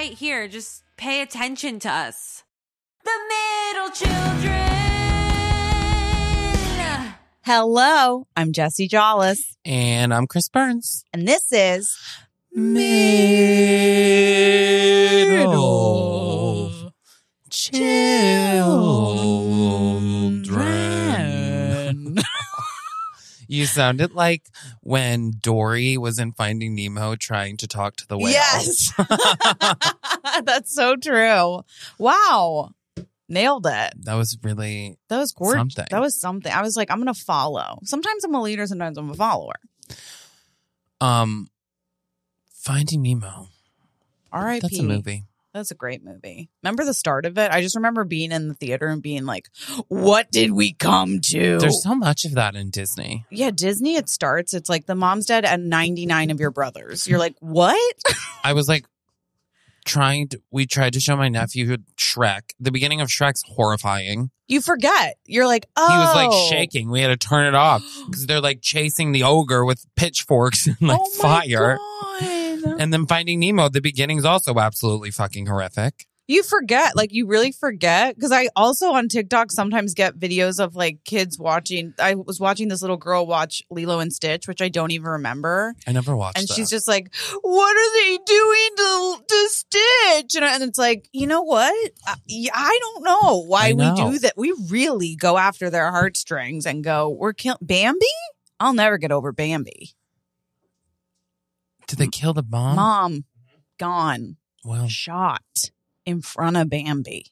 right here. Just pay attention to us. The middle children. Hello, I'm Jessie Jollis. And I'm Chris Burns. And this is Middle Children. You sounded like when Dory was in Finding Nemo trying to talk to the whale. Yes. That's so true. Wow. Nailed it. That was really That was gorgeous. something. That was something. I was like, I'm going to follow. Sometimes I'm a leader, sometimes I'm a follower. Finding Nemo. R.I.P. That's a movie. That's a great movie. Remember the start of it? I just remember being in the theater and being like, what did we come to? There's so much of that in Disney. Yeah, Disney, it starts. It's like the mom's dead and 99 of your brothers. You're like, what? I was like we tried to show my nephew Shrek. The beginning of Shrek's horrifying. You forget. You're like, oh. He was like shaking. We had to turn it off because they're like chasing the ogre with pitchforks and like fire. God. And then Finding Nemo, the beginning's also absolutely fucking horrific. You forget, like you really forget. Because I also on TikTok sometimes get videos of like kids watching. I was watching this little girl watch Lilo and Stitch, which I don't even remember. I never watched And that. she's just like, what are they doing to Stitch? And it's like, you know what? I don't know why we do that. We really go after their heartstrings and go, we're killing Bambi? I'll never get over Bambi. Did they kill the mom? Mom, gone. Well, Shot in front of Bambi.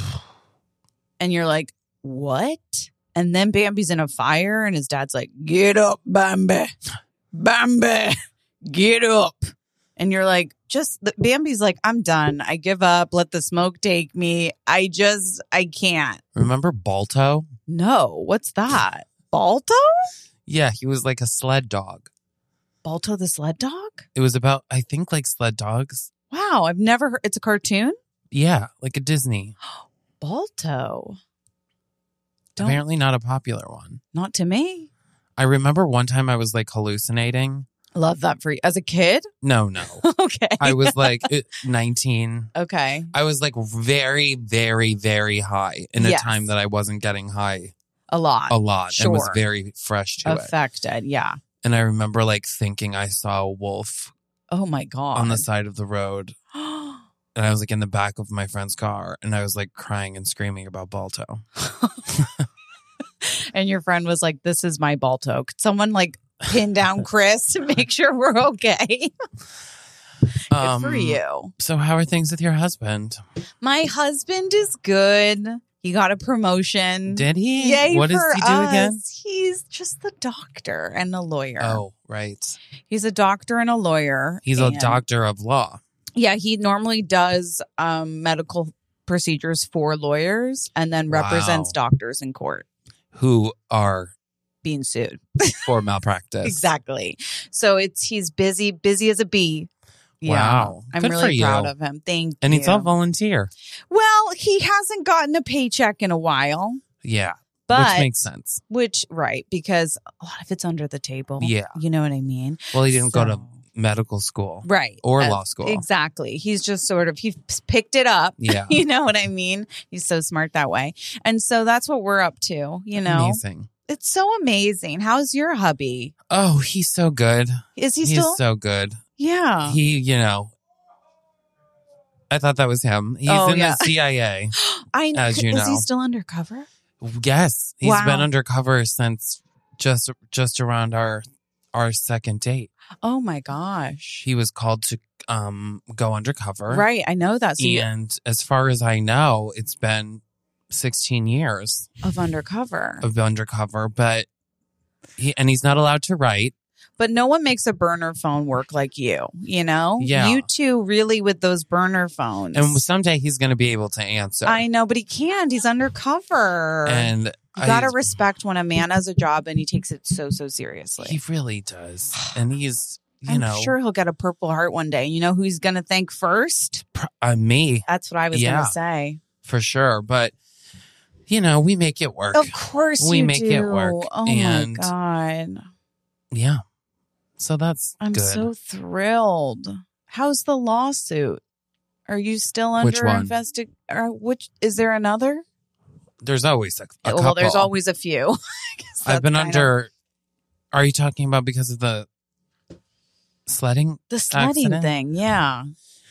And you're like, what? And then Bambi's in a fire and his dad's like, get up, Bambi. Bambi, get up. And you're like, Bambi's like, I'm done. I give up. Let the smoke take me. I can't. remember Balto? No, what's that? Balto? Yeah, he was like a sled dog. Balto the sled dog? It was about, I think, like sled dogs. Wow, I've never heard. It's a cartoon? Yeah, like a Disney. Balto. Apparently not a popular one. Not to me. I remember one time I was like hallucinating. Love that for you. As a kid? No. Okay. I was like 19. Okay. I was like very, very, very high in a Yes. time that I wasn't getting high A lot. and was very fresh to it. Affected. Yeah. And I remember like thinking I saw a wolf Oh my God. on the side of the road. And I was like in the back of my friend's car and I was like crying and screaming about Balto. And your friend was like, this is my Balto. Could someone like pin down Chris to make sure we're okay? Good for you. So how are things with your husband? My husband is good. He got a promotion. Did he? Yay What does for he do again? us. He's just the doctor and a lawyer. Oh, right. He's a doctor and a lawyer. He's a and- doctor of law. Yeah, he normally does medical procedures for lawyers and then represents doctors in court Who are being sued. for malpractice. Exactly. So he's busy as a bee. Yeah, Wow. I'm Good for really you. proud of him. Thank you. And it's all volunteer. Well, he hasn't gotten a paycheck in a while. Yeah. But which makes sense. right, because a lot of it's under the table. Yeah. You know what I mean? Well, he didn't go to So- medical school. Right. Or law school. Exactly. He's just sort of, he picked it up. Yeah. You know what I mean? He's so smart that way. And so that's what we're up to, you know? Amazing. It's so amazing. How's your hubby? Oh, he's so good. Is he He's still? so good. Yeah. I thought that was him. He's in the CIA. I know. as you Is he know. still undercover? Yes. He's Wow. been undercover since just around our second date. Oh my gosh. He was called to go undercover. Right. I know that. So And as far as I know, it's been 16 years of undercover. of undercover, but he's not allowed to write. But no one makes a burner phone work like you, you know? Yeah. You two really with those burner phones. And someday he's going to be able to answer. I know, but he can't. He's undercover. And you got to respect when a man has a job and he takes it so seriously. He really does. And he's, I'm sure he'll get a Purple Heart one day. You know who he's going to thank first? Me. That's what I was going to say. For sure. But, we make it work. Of course we you make do. it work. Oh and my God. Yeah. So that's I'm good. so thrilled. How's the lawsuit? Are you still Which under one? investigation? Which is there another? There's always a couple. Well, there's always a few. I guess I've been that's kind under. Are you talking about because of the sledding? the sledding accident? thing. Yeah.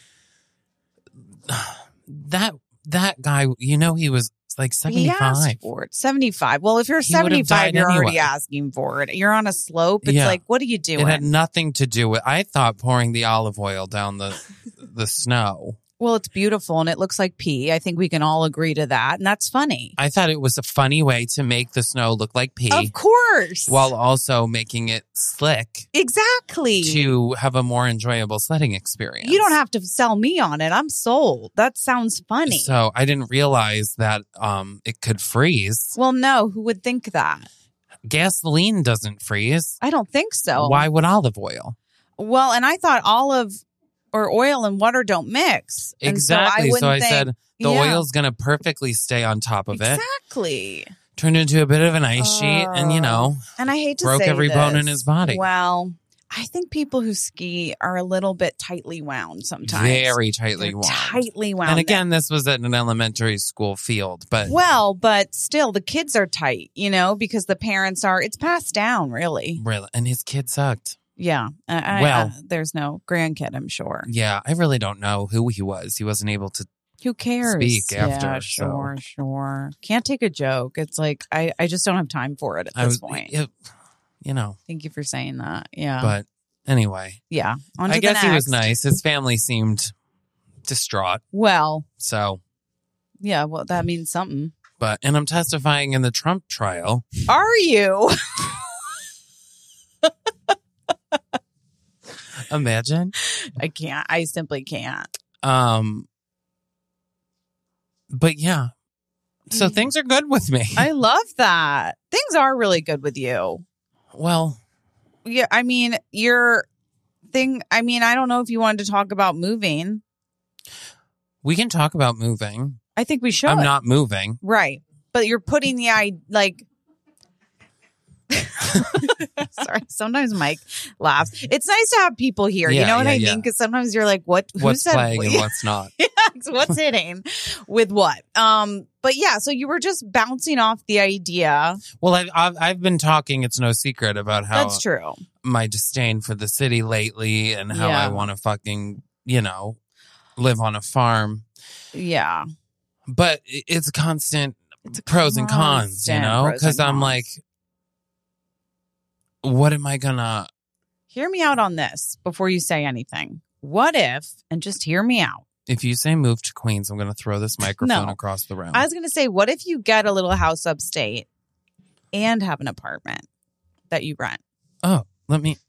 That guy, you know, he was like He 75. asked for it. 75. Well, if you're He would have 75, died you're already anyway. asking for it. You're on a slope. It's Yeah. like, what are you doing? It had nothing to do with. I thought pouring the olive oil down the snow. Well, it's beautiful and it looks like pee. I think we can all agree to that. And that's funny. I thought it was a funny way to make the snow look like pee, Of course. while also making it slick exactly. to have a more enjoyable sledding experience. You don't have to sell me on it. I'm sold. That sounds funny. So I didn't realize that it could freeze. Well, no, who would think that? Gasoline doesn't freeze. I don't think so. Why would olive oil? Well, and I thought olive or oil and water don't mix. And Exactly. So I wouldn't think- said the Yeah. oil's going to perfectly stay on top of it. Exactly. Turned into a bit of an ice sheet and, you know, And I hate to broke say every bone in this. his body. Well, I think people who ski are a little bit tightly wound sometimes. very tightly They're wound. Tightly wound. And again, this was at an elementary school field, but Well, but still, the kids are tight, you know, because the parents are. It's passed down, really. really, and his kid sucked. Yeah. Well- there's no grandkid, I'm sure. Yeah, I really don't know who he was. He wasn't able to. Who cares? Speak after, Yeah, so. sure. Can't take a joke. It's like I just don't have time for it at this point. You know, Thank you for saying that. Yeah. but anyway, yeah. On to I the guess he was next. nice. His family seemed distraught. Well, So, yeah. Well, that means something. and I'm testifying in the Trump trial. Are you? Imagine. I can't. I simply can't. But yeah. So things are good with me. I love that. Things are really good with you. Well, Yeah. I mean, your thing. I mean, I don't know if you wanted to talk about moving. we can talk about moving. I think we should. I'm not moving. Right. But you're putting the like. Sorry. Sometimes Mike laughs. It's nice to have people here. You Yeah, know what yeah, I yeah. mean? Because sometimes you're like, what? Who What's said playing what? and what's not. What's hitting with what? But yeah, so you were just bouncing off the idea. Well, I've been talking. It's no secret about how That's true. my disdain for the city lately and how Yeah. I want to fucking, live on a farm. Yeah. But it's constant It's a pros and cons, constant pros because and I'm cons. like, what am I gonna? Hear me out on this before you say anything. What if, and just hear me out. If you say move to Queens, I'm gonna throw this microphone No. across the room. I was going to say, what if you get a little house upstate and have an apartment that you rent? Oh, let me.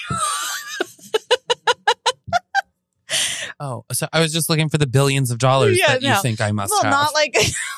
Oh, so I was just looking for the billions of dollars Yeah, that you no. think I must Well, have. not like.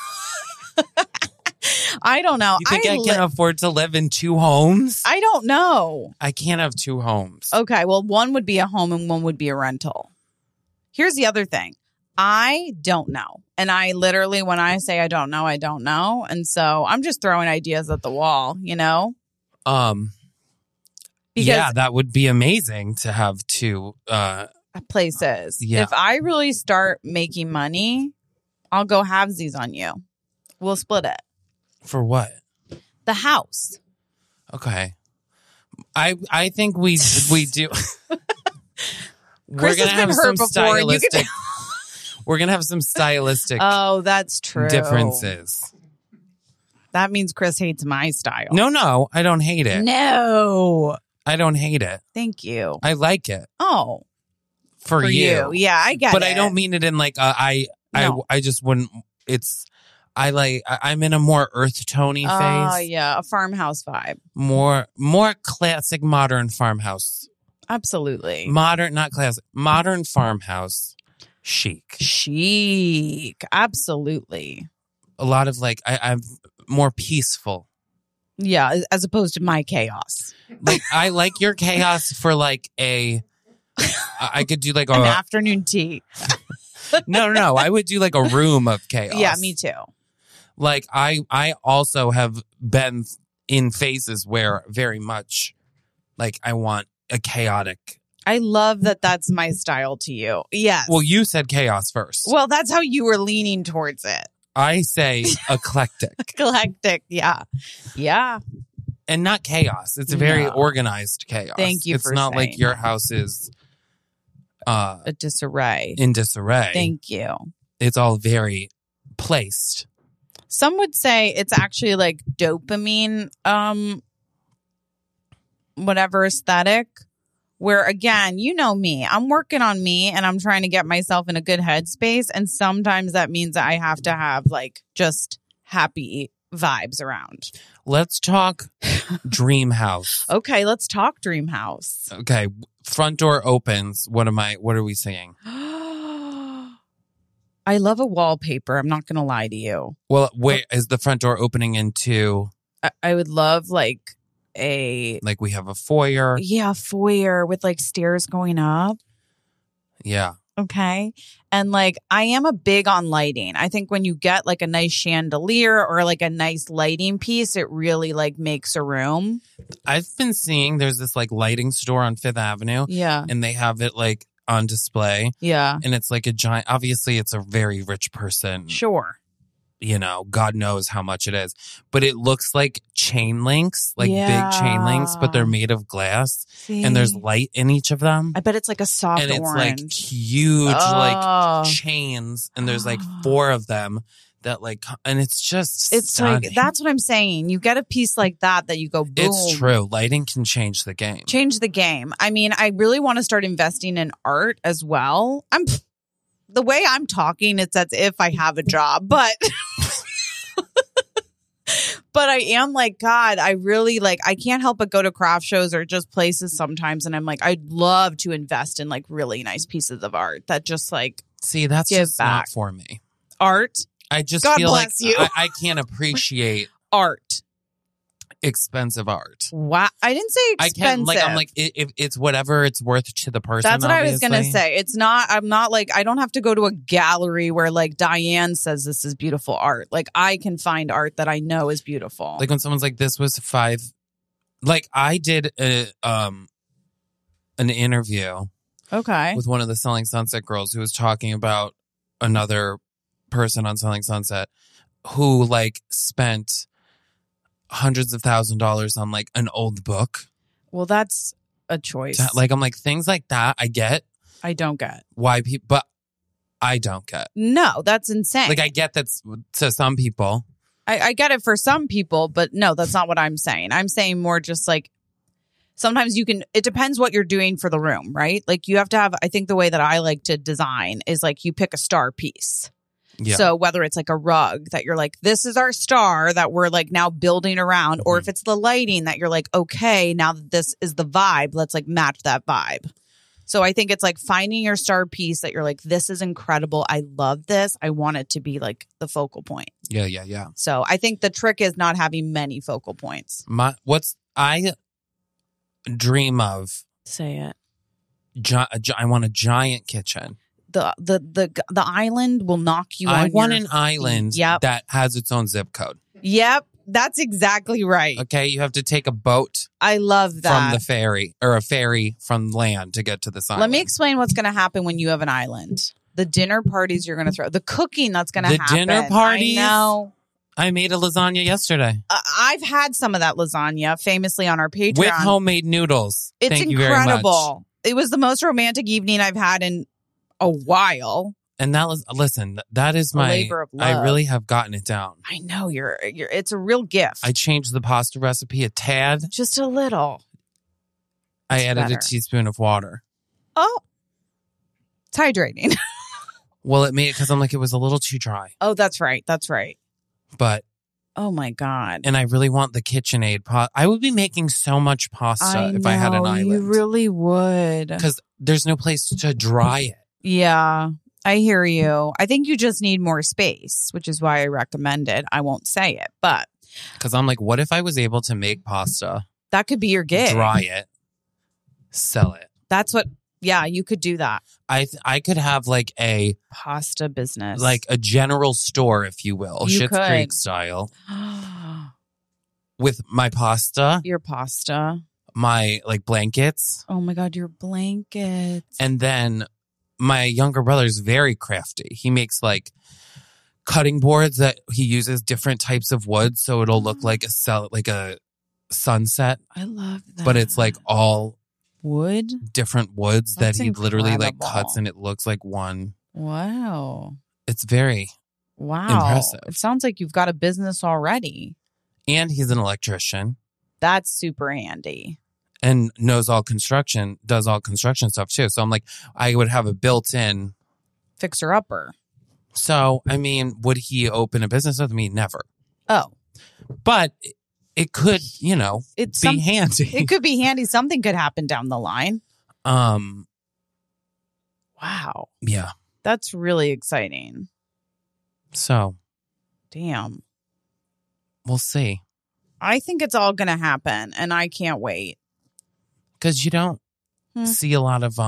I don't know. You think I can afford to live in 2 homes? I don't know. I can't have 2 homes. Okay, well, one would be a home and one would be a rental. Here's the other thing. I don't know. And I literally, when I say I don't know, I don't know. And so I'm just throwing ideas at the wall, you know? Because Yeah, that would be amazing to have 2. places. Yeah. If I really start making money, I'll go halvesies on you. We'll split it. For what? The house. Okay. I think we do. We're Chris gonna has been have hurt some before, and you can- stylistic. We're gonna have some stylistic Oh, that's true. differences. That means Chris hates my style. No, I don't hate it. No. I don't hate it. Thank you. I like it Oh, for you. Yeah, I get But it. I don't mean it in like I just wouldn't. It's I'm in a more earth tony Oh, phase. yeah. A farmhouse vibe. More classic modern farmhouse. Absolutely. Modern, not classic. Modern farmhouse chic. Chic. Absolutely. A lot of like I'm more peaceful. Yeah, as opposed to my chaos. Like I like your chaos for like I could do like An a afternoon tea. no. I would do like a room of chaos. Yeah, me too. Like I also have been in phases where very much like I want a chaotic I love that that's my style to you. Yes. Well, you said chaos first. Well, that's how you were leaning towards it. I say eclectic. Eclectic. Yeah. Yeah. And not chaos. It's a very No. organized chaos. Thank you It's for not like saying your that. house is A disarray. in disarray. Thank you. It's all very placed. Some would say it's actually like dopamine, whatever aesthetic, where again, you know me, I'm working on me and I'm trying to get myself in a good headspace. And sometimes that means that I have to have like just happy vibes around. Let's talk dream house. Okay, let's talk dream house. Okay. Front door opens. What are we saying? I love a wallpaper. I'm not going to lie to you. Well, wait, is the front door opening into I would love like a we have a foyer? foyer with like stairs going up. Yeah. Okay. And like, I am a big on lighting. I think when you get like a nice chandelier or like a nice lighting piece, it really like makes a room. I've been seeing there's this like lighting store on Fifth Avenue Yeah. and they have it like on display Yeah. and it's like a giant, obviously it's a very rich person, Sure. you know, God knows how much it is, but it looks like chain links, like Yeah. big chain links, but they're made of glass See? and there's light in each of them. I bet it's like a soft And it's orange. like huge, like Oh. chains, and there's like 4 of them that like, and it's just It's stunning. like, that's what I'm saying. You get a piece like that you go, boom. It's true. Lighting can change the game. Change the game. I mean, I really want to start investing in art as well. The way I'm talking, it's as if I have a job, but but I am like, God, I really like, I can't help but go to craft shows or just places sometimes. And I'm like, I'd love to invest in like really nice pieces of art that just like See, that's Give just not back. for me. art, I just God feel like bless you. I can't appreciate art. expensive art. Wow. I didn't say I expensive. can't, I'm like, if it's whatever it's worth to the person. That's what I was going to obviously. say. It's not, I'm not like, I don't have to go to a gallery where like Diane says this is beautiful art. Like I can find art that I know is beautiful. Like when someone's like, this was 5, like I did an interview Okay. with one of the Selling Sunset girls who was talking about another person on Selling Sunset who like spent hundreds of $1,000s on like an old book. Well, that's a choice. Like I'm like things like that. I get I don't get. why people, but I don't get. No, that's insane. Like I get that's to some people. I get it for some people, but no, that's not what I'm saying. I'm saying more just like sometimes you can, it depends what you're doing for the room, right? Like you have to have, I think the way that I like to design is like you pick a star piece. Yeah. So whether it's like a rug that you're like, this is our star that we're like now building around, or if it's the lighting that you're like, okay, now that this is the vibe, let's like match that vibe. So I think it's like finding your star piece that you're like, this is incredible. I love this. I want it to be like the focal point. Yeah. So I think the trick is not having many focal points. I dream of. Say it. I want a giant kitchen. The island will knock you. I on want your an island Yep. that has its own zip code. Yep, that's exactly right. Okay, you have to take a boat I love that. from the ferry or a ferry from land to get to this island. Let me explain what's going to happen when you have an island. The dinner parties you're going to throw, the cooking that's going to The happen. dinner parties? I know. I made a lasagna yesterday I've had some of that lasagna famously on our Patreon. with homemade noodles. It's Thank you very much. incredible. It was the most romantic evening I've had in a while. And that was that is A my labor of I love. really have gotten it down. I know you're it's a real gift. I changed the pasta recipe a tad. Just a little. I It's added better. a teaspoon of water. Oh, it's hydrating. Well, it made it because I'm like it was a little too dry. Oh, that's right. That's right. But Oh my God. and I really want the KitchenAid pot. I would be making so much pasta if I had an island. You really would. Because there's no place to dry it. Yeah, I hear you. I think you just need more space, which is why I recommend it. I won't say it, but Because I'm like, what if I was able to make pasta, that could be your gig. dry it, sell it? That's what, yeah, you could do that. I could have like a Pasta business. general store, if you will, You Schitt's could. Creek style, with my pasta. Your pasta. my like blankets. Oh my God, your blankets. And then my younger brother's very crafty. He makes like cutting boards that he uses different types of wood, so it'll look like a sunset, I love that. but it's like all wood. different woods That's that he literally like incredible. cuts, and it looks like one. Wow. It's very Wow. impressive. It sounds like you've got a business already. And he's an electrician That's super handy. and knows all construction, does all construction stuff too. So I'm like, I would have a built-in. Fixer upper. So, I mean, would he open a business with me? Never. Oh, But it could, you know, it's be handy. It could be handy. Something could happen down the line. Wow. Yeah. That's really exciting. So Damn. we'll see. I think it's all going to happen and I can't wait. Because you don't see a lot of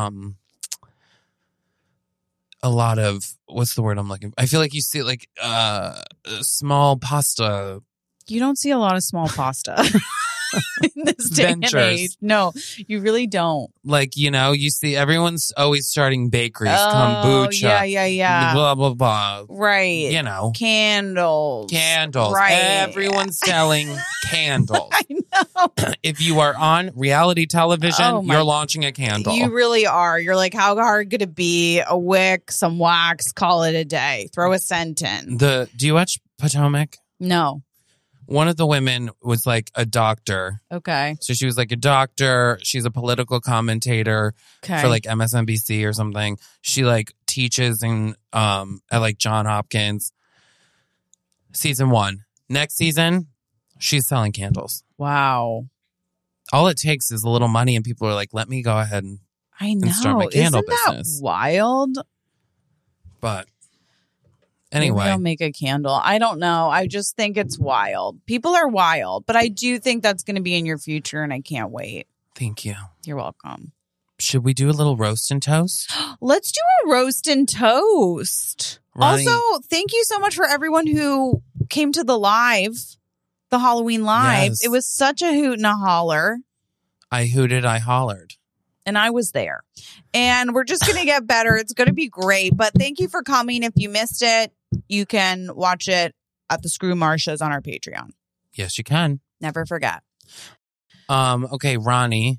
what's the word I'm looking for? I feel like you see like small pasta. You don't see a lot of small pasta in this day and Ventures. age. No, you really don't. Like, you know, you see everyone's always starting bakeries, kombucha. Yeah. Blah, blah, blah. Right. You know. Candles. Right. Everyone's selling candles. I know. If you are on reality television, Oh, my- you're launching a candle. You really are. You're like, how hard could it be? A wick, some wax, call it a day. Throw a scent in. Do you watch Potomac? No. One of the women was like a doctor. Okay. So she was like a doctor. She's a political commentator Okay. for like MSNBC or something. She like teaches in at like John Hopkins. Season 1. Next season, she's selling candles. Wow. All it takes is a little money, and people are like, "Let me go ahead and I know. start my candle Isn't that business." wild? But Maybe anyway, I'll make a candle. I don't know. I just think it's wild. People are wild, but I do think that's going to be in your future, and I can't wait. thank you. You're welcome. Should we do a little roast and toast? Let's do a roast and toast. Ronnie- Also, thank you so much for everyone who came to the Halloween live. Yes. It was such a hoot and a holler. I hooted, I hollered. And I was there. And we're just going to get better. It's going to be great. But thank you for coming. If you missed it, you can watch it at the Screw Marsha's on our Patreon. Yes, you can. Never forget. Okay, Ronnie.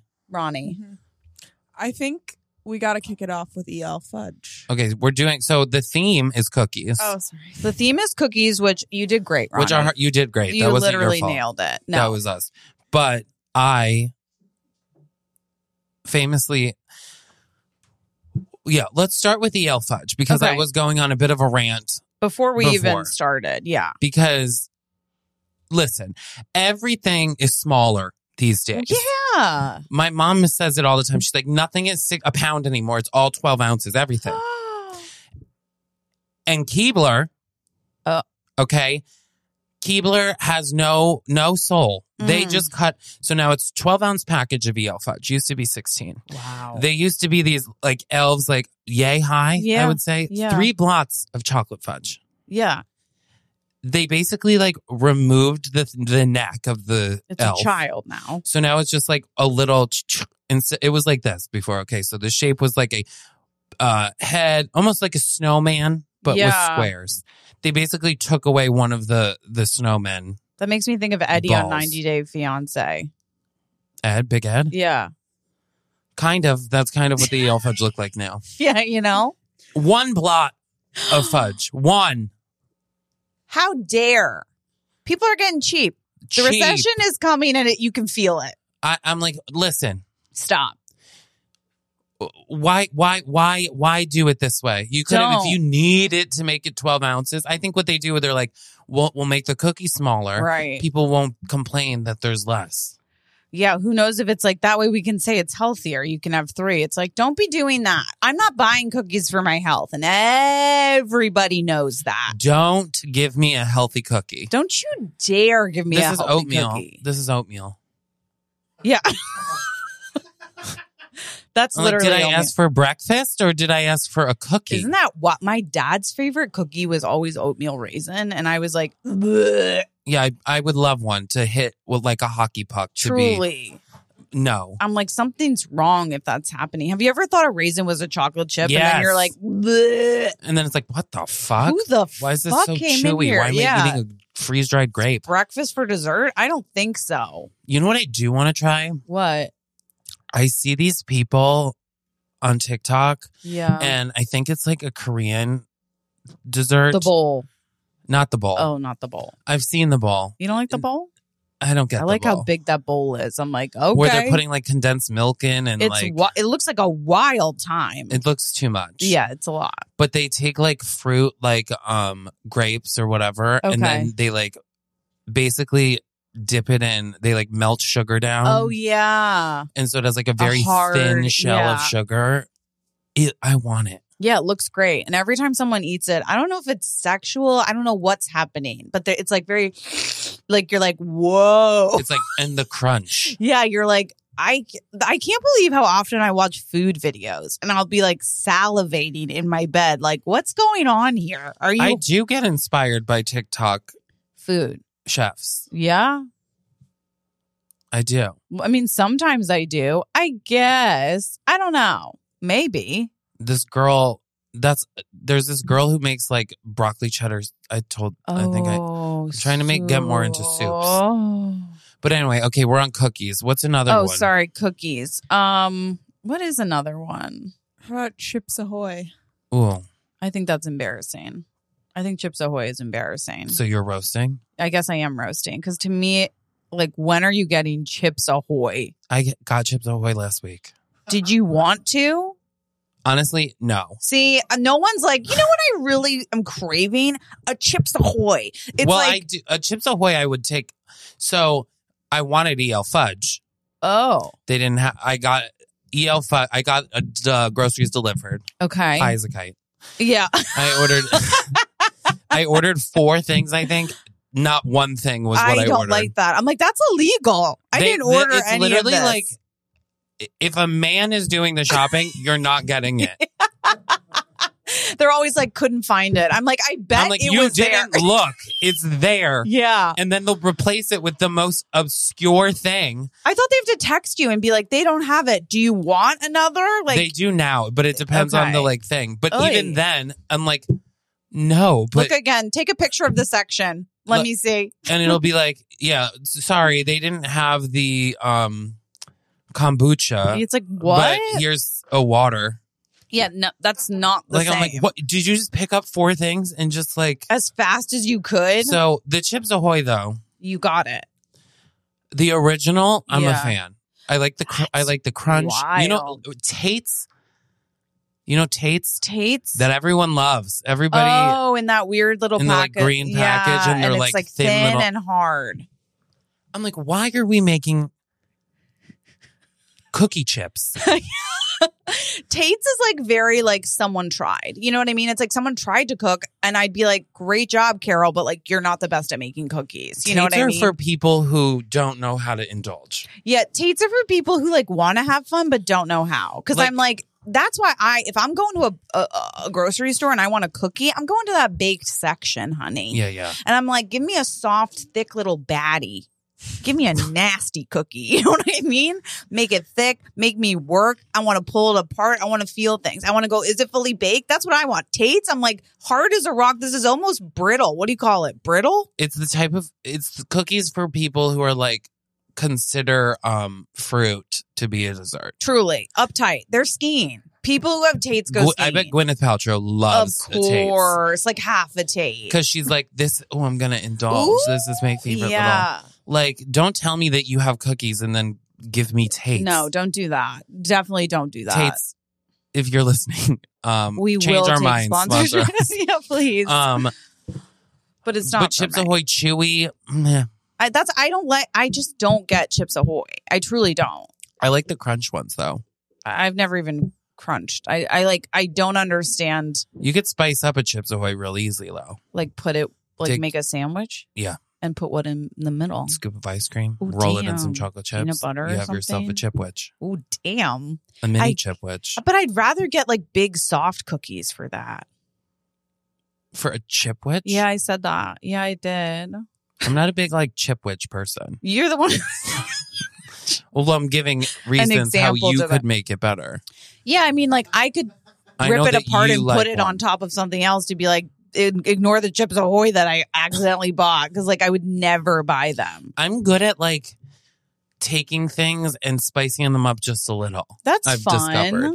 I think we got to kick it off with EL Fudge. Okay, we're doing so. The theme is cookies, Oh, sorry. The theme is cookies, which you did great, Ronnie. which are you did great. You that wasn't literally your fault. nailed it. That No. was us. But I famously, let's start with EL Fudge because I Okay. was going on a bit of a rant Before we Before. even started. Yeah. because, listen, everything is smaller these days. Yeah. My mom says it all the time. She's like, nothing is a pound anymore. It's all 12 ounces, everything. And Keebler, okay, Keebler has no soul. They Mm. just cut. So now it's 12-ounce package of EL Fudge. Used to be 16. Wow. They used to be these like elves, like yay high, I Yeah, would say. yeah. 3 blots of chocolate fudge. Yeah. They basically like removed the neck of the It's elf. a child now. So now it's just like a little, and it was like this before. Okay, so the shape was like a head, almost like a snowman, but with Yeah. squares. They basically took away one of the snowmen. That makes me think of Eddie on Balls. 90 Day Fiance. Ed, Big Ed? Yeah. Kind of. That's kind of what the EL Fudge look like now. Yeah, you know? 1 blot of fudge. 1. How dare? People are getting cheap. The Cheap. recession is coming and you can feel it. I'm like, listen, Stop. why do it this way? You could have, if Don't. you need it to make it 12 ounces. I think what they do, they're like, we'll make the cookie smaller. Right. People won't complain that there's less. Yeah, who knows if it's like that way we can say it's healthier. You can have 3. It's like, don't be doing that. I'm not buying cookies for my health. And everybody knows that. Don't give me a healthy cookie. Don't you dare give me This a is healthy oatmeal. cookie. This is oatmeal. Yeah. That's I'm like, literally did I oatmeal. ask for breakfast or did I ask for a cookie? Isn't that what my dad's favorite cookie was? Always oatmeal raisin, and I was like, "Bleh." Yeah, I would love one to hit with like a hockey puck to be Truly, No. I'm like, something's wrong if that's happening. Have you ever thought a raisin was a chocolate chip? Yes. And then you're like, bleh. And then it's like, what the fuck? Who the Why is this fuck so came in chewy? here? Why am I eating a freeze-dried grape? Breakfast for dessert? I don't think so. You know what I do want to try? What? I see these people on TikTok, Yeah. and I think it's like a Korean dessert. The bowl. Not the bowl. Oh, not the bowl. I've seen the bowl. You don't like the bowl? I don't get I the like bowl. how big that bowl is. I'm like, okay. Where they're putting like condensed milk in and it's like it looks like a wild time. it looks too much. Yeah, it's a lot. But they take like fruit like grapes or whatever and Okay. then they like basically dip it in. They like melt sugar down. Oh yeah. And so it has like a very hard- thin shell yeah. of sugar. I want it. Yeah, it looks great. And every time someone eats it, I don't know if it's sexual. I don't know what's happening, but it's like very, like you're like, whoa. It's like and the crunch. Yeah, you're like, I can't believe how often I watch food videos and I'll be like salivating in my bed. Like, what's going on here? Are you I do get inspired by TikTok food? chefs. Yeah. I do. I mean, sometimes I do. I guess. I don't know. Maybe. This girl there's this girl who makes like broccoli cheddar. I'm trying to get more into soups. Oh. But anyway, okay, we're on cookies. What's another Oh, one? sorry, cookies. What is another one? How about Chips Ahoy? Ooh. I think that's embarrassing. I think Chips Ahoy is embarrassing. So you're roasting? I guess I am roasting because to me, like, when are you getting Chips Ahoy? I got Chips Ahoy last week. Did you want to? Honestly, no. See, no one's like, you know what I really am craving? A Chips Ahoy. It's well, like, I do, a Chips Ahoy I would take. So I wanted EL fudge. oh, They didn't have. I got EL fudge. I got groceries delivered. okay. High as a kite. Yeah. I ordered. I ordered 4 things. I think not one thing was what I don't ordered. like that. I'm like, that's illegal. I didn't order it's any of literally this. like if a man is doing the shopping, you're not getting it. They're always like, couldn't find it. I'm like, I bet I'm like, it you was didn't there. look. It's there. Yeah. And then they'll replace it with the most obscure thing. I thought they have to text you and be like, they don't have it. Do you want another? Like, They do now, but it depends on the Okay. like thing. But Oy. even then, I'm like, no. But look again. Take a picture of the section. Let Look- me see. and it'll be like, yeah, sorry, they didn't have the kombucha. It's like, what? But here's a water. Yeah, no, that's not the Like same. I'm like, what? Did you just pick up 4 things and just like? As fast as you could, So the Chips Ahoy though, you got it. the original, I'm a Yeah. fan. I like the crunch. You know, wild. Tate's. You know Tate's Tate's. that everyone loves. Everybody. Oh, in that weird little in the, like, package. green package, Yeah, and they're, it's like, like thin thin little- and hard. I'm like, why are we making cookie chips? Tate's is like very like someone tried. You know what I mean? It's like someone tried to cook, and I'd be like, "Great job, Carol," but like you're not the best at making cookies. You know what Tate's I are mean? for people who don't know how to indulge. Yeah, Tate's are for people who like want to have fun but don't know how. Because Like- I'm like, that's why if I'm going to a grocery store and I want a cookie, I'm going to that baked section, honey. Yeah, yeah. And I'm like, give me a soft, thick little baddie. Give me a nasty cookie. You know what I mean? Make it thick. Make me work. I want to pull it apart. I want to feel things. I want to go, is it fully baked? That's what I want. Tate's, I'm like, hard as a rock. This is almost brittle. What do you call it? Brittle? It's the cookies for people who are like consider fruit to be a dessert. Truly. Uptight. They're skiing. People who have Tate's go skiing. I bet Gwyneth Paltrow loves Of a Tate's. course. Like half a Tate. Because she's like, I'm going to indulge. Ooh, This is my favorite yeah. little. Like, don't tell me that you have cookies and then give me Tate's. No, don't do that. Definitely don't do that. Tate's, if you're listening, We change will our take minds. Sponsor sponsorship. us. Yeah, please. But it's not. But for Chips me. Ahoy Chewy, meh. I just don't get Chips Ahoy. I truly don't. I like the crunch ones though. I've never even crunched. I don't understand. You could spice up a Chips Ahoy real easily though. Like put it Take- make a sandwich. Yeah. And put what in the middle? Scoop of ice cream, Ooh, roll it in some damn. chocolate chips. Peanut butter or You have yourself a something? chip witch, Oh damn! a mini I- chip witch But I'd rather get like big soft cookies for that. for a chip witch. Yeah, I said that. Yeah, I did. I'm not a big like chip witch person. You're the one. Well, I'm giving reasons how example you to could that. make it better. Yeah, I mean, like I could I rip know it that apart you and like put it one. on top of something else to be like, ignore the Chips Ahoy that I accidentally bought because like I would never buy them. I'm good at like taking things and spicing them up just a little. That's I've fun. discovered.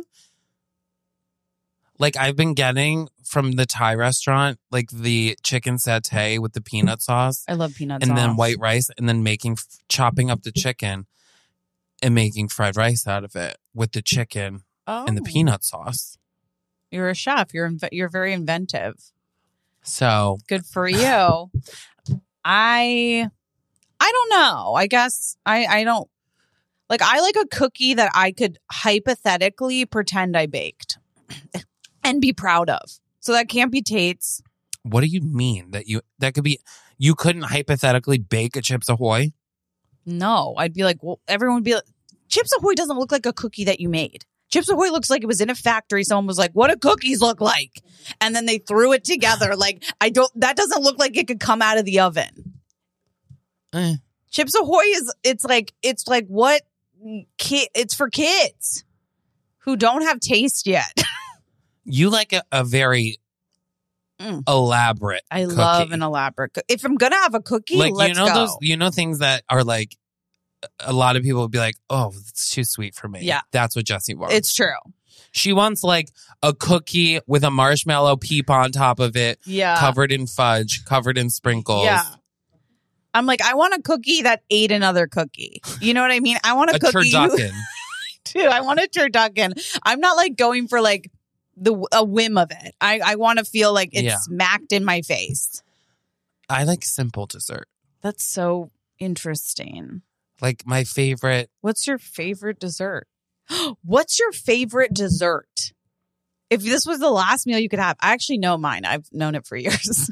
Like I've been getting from the Thai restaurant, like the chicken satay with the peanut sauce I love peanut and sauce. then white rice and then chopping up the chicken and making fried rice out of it with the chicken and the peanut sauce. You're a chef. You're very inventive. So Good for you. I don't know. I guess I don't like. I like a cookie that I could hypothetically pretend I baked and be proud of. So that can't be Tate's. what do you mean that could be, you couldn't hypothetically bake a Chips Ahoy? No, I'd be like, well, everyone would be like, Chips Ahoy doesn't look like a cookie that you made. Chips Ahoy looks like it was in a factory. Someone was like, what do cookies look like? And then they threw it together. Like, that doesn't look like it could come out of the oven. Chips Ahoy it's like what it's for kids who don't have taste yet. You like a very elaborate I cookie. love an elaborate if I'm gonna have a cookie, like let's go. things that are like a lot of people would be like, oh, it's too sweet for me. Yeah. That's what Jessie wants. It's true. She wants like a cookie with a marshmallow peep on top of it, Yeah. covered in fudge, covered in sprinkles. Yeah. I'm like, I want a cookie that ate another cookie. You know what I mean? I want a cookie. turducken. Dude, I want a turducken. I'm not like going for like a whim of it. I want to feel like it's smacked in my face. I like simple dessert. That's so interesting. Like my favorite. What's your favorite dessert? What's your favorite dessert? If this was the last meal you could have, I actually know mine. I've known it for years.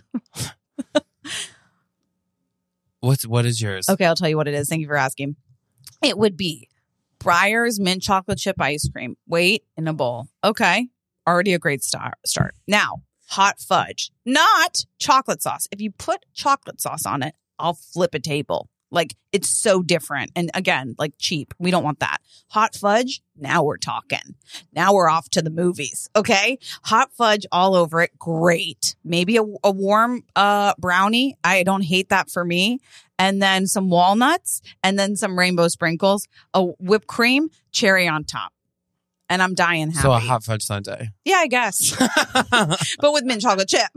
What is yours? Okay, I'll tell you what it is. Thank you for asking. It would be Breyer's mint chocolate chip ice cream. Wait, in a bowl. Okay, already a great start. Now, hot fudge, not chocolate sauce. If you put chocolate sauce on it, I'll flip a table. Like, it's so different. And again, like cheap. We don't want that. Hot fudge, now we're talking. Now we're off to the movies. Okay? Hot fudge all over it. Great. Maybe a warm brownie. I don't hate that for me. And then some walnuts and then some rainbow sprinkles, a whipped cream, cherry on top. And I'm dying happy. So a hot fudge sundae. Yeah, I guess. But with mint chocolate chip.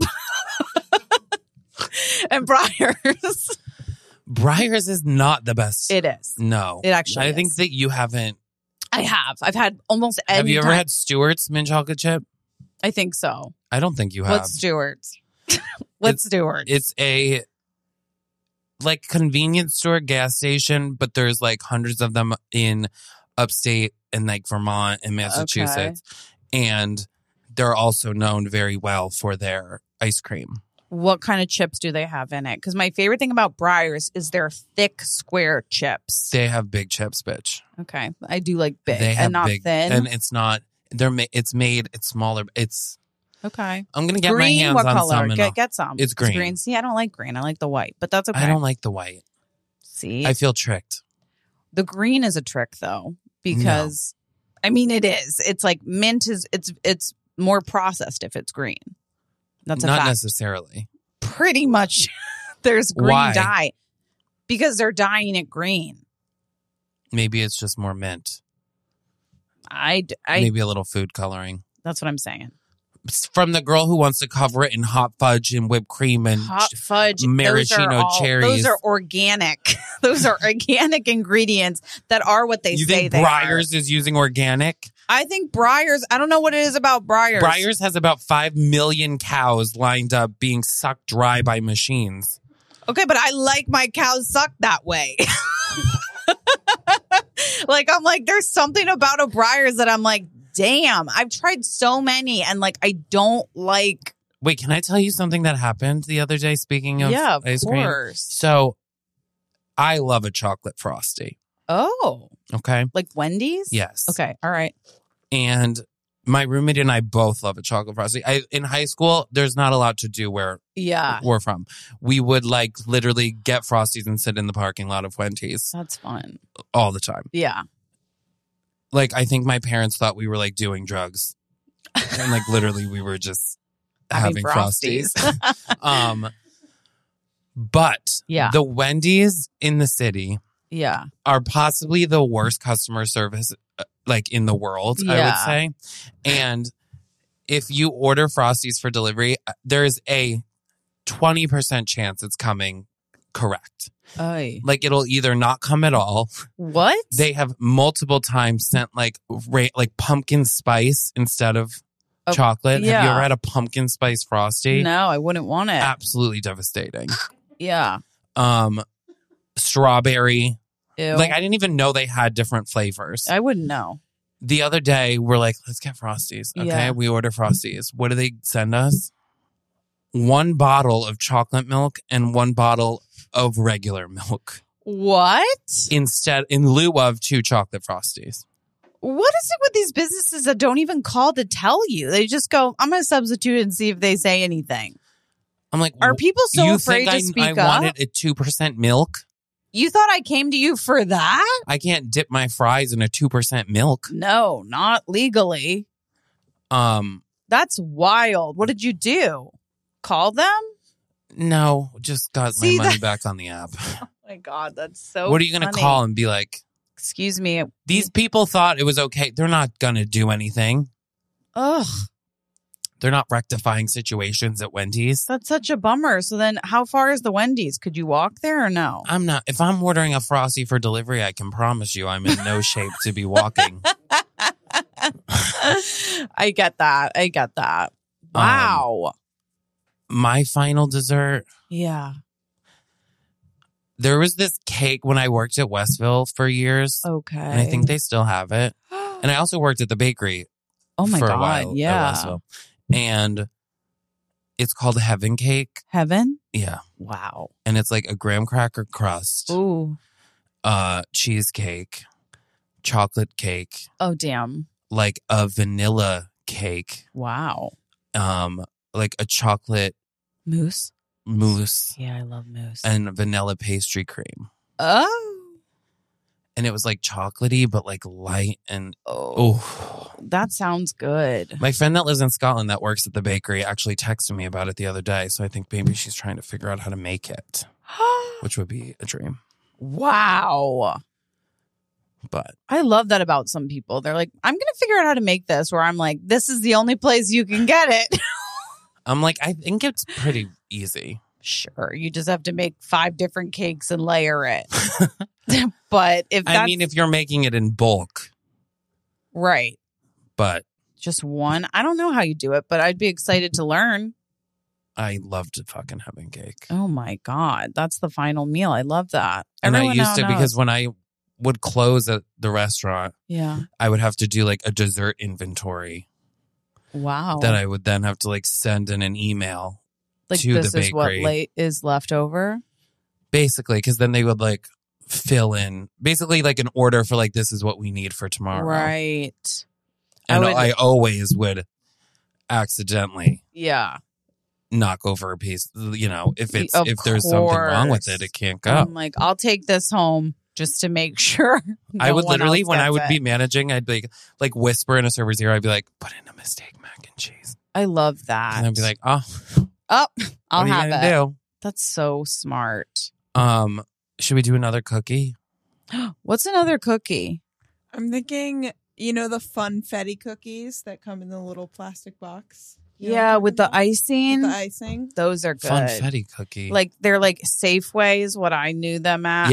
And Breyer's. Breyer's is not the best. It is. No. It actually I is. think that you haven't. I have. I've had almost any Have you ever time. had Stewart's mint chocolate chip? I think so. I don't think you have. What's Stewart's? What's Stewart's? It's a like convenience store gas station, but there's like hundreds of them in upstate and like Vermont and Massachusetts. And they're also known very well for their ice cream. What kind of chips do they have in it? Because my favorite thing about Breyer's is their thick square chips. They have big chips, bitch. Okay. I do like big They have and not big, thin. and it's not. It's smaller. It's. Okay. I'm gonna get Green, my hands what on color? some. and Get some. It's green. See, I don't like green. I like the white, but that's okay. I don't like the white. See, I feel tricked. the green is a trick though, because I mean it is. It's like mint is. It's more processed if it's green. That's a Not fact. necessarily. Pretty much there's green Why? dye because they're dyeing it green. Maybe it's just more mint. I Maybe a little food coloring. that's what I'm saying. It's from the girl who wants to cover it in hot fudge and whipped cream and Hot fudge, maraschino cherries. Those are organic. Those are organic ingredients that are what they You say think they are. Breyer's is using organic? I think Breyer's. I don't know what it is about Breyer's. Breyer's has about 5 million cows lined up being sucked dry by machines. Okay, but I like my cows sucked that way. Like, I'm like, there's something about a Breyer's that I'm like, damn, I've tried so many and like, I don't like. Wait, can I tell you something that happened the other day? Speaking of Yeah, of ice cream, course. so I love a chocolate frosty. Oh, Okay, like Wendy's? yes, Okay, all right. and My roommate and I both love a chocolate frosty. In high school, there's not a lot to do where we're from. We would like literally get frosties and sit in the parking lot of Wendy's. That's fun. All the time. Yeah. Like, I think my parents thought we were like doing drugs. And like literally we were just having frosties. But the Wendy's in the city are possibly the worst customer service like in the world, I would say. And if you order frosties for delivery, there's a 20% chance it's coming correct. Oy. Like it'll either not come at all. What? They have multiple times sent like pumpkin spice instead of chocolate. Have you ever had a pumpkin spice frosty? No, I wouldn't want it. Absolutely devastating. Yeah. Strawberry. Ew. Like I didn't even know they had different flavors. I wouldn't know. The other day we're like, let's get frosties. Okay, Yeah. we order frosties. What do they send us? 1 bottle of chocolate milk and 1 bottle of regular milk. What? In lieu of 2 chocolate frosties. What is it with these businesses that don't even call to tell you? They just go, I'm going to substitute and see if they say anything. I'm like, are people so you afraid think to speak I up? wanted a 2% milk? You thought I came to you for that? I can't dip my fries in a 2% milk. No, not legally. That's wild. What did you do? Call them? No, just got my money back on the app. Oh my God, that's so What are you going to call and be like, excuse me. These people thought it was okay. They're not going to do anything. Ugh. They're not rectifying situations at Wendy's. That's such a bummer. So then how far is the Wendy's? Could you walk there or no? I'm not. If I'm ordering a Frosty for delivery, I can promise you I'm in no shape to be walking. I get that. Wow. My final dessert. Yeah. There was this cake when I worked at Westville for years. Okay. And I think they still have it. And I also worked at the bakery for a God, while yeah. at Westville. And it's called Heaven Cake. Heaven? Yeah. Wow. And it's like a graham cracker crust. Ooh. Cheesecake. Chocolate cake. Oh, damn. Like a vanilla cake. Wow. Like a chocolate mousse. Yeah, I love mousse. And vanilla pastry cream. Oh. And it was like chocolatey, but like light and that sounds good. My friend that lives in Scotland that works at the bakery actually texted me about it the other day. So I think maybe she's trying to figure out how to make it, which would be a dream. Wow. But I love that about some people. They're like, I'm going to figure out how to make this, where I'm like, this is the only place you can get it. I'm like, I think it's pretty easy. Sure. You just have to make 5 different cakes and layer it. But if you're making it in bulk. Right. But just one. I don't know how you do it, but I'd be excited to learn. I loved fucking Heaven Cake. Oh my God. That's the final meal. I love that. And I used to, because when I would close at the restaurant, I would have to do like a dessert inventory. Wow. That I would then have to like send in an email like to the bakery. This is what is left over? Basically, because then they would like fill in basically like an order for like, this is what we need for tomorrow. Right. And I always would accidentally knock over a piece. You know, if there's something wrong with it, it can't go. I'm like, I'll take this home just to make sure. I would literally, when I would be managing, I'd be like whisper in a server's ear. I'd be like, put in a mistake mac and cheese. I love that. And I'd be like, I'll have it. Do? That's so smart. Should we do another cookie? What's another cookie? I'm thinking, the funfetti cookies that come in the little plastic box. With the icing. With the icing. Those are good. Funfetti cookie. Like, they're like Safeway is what I knew them at.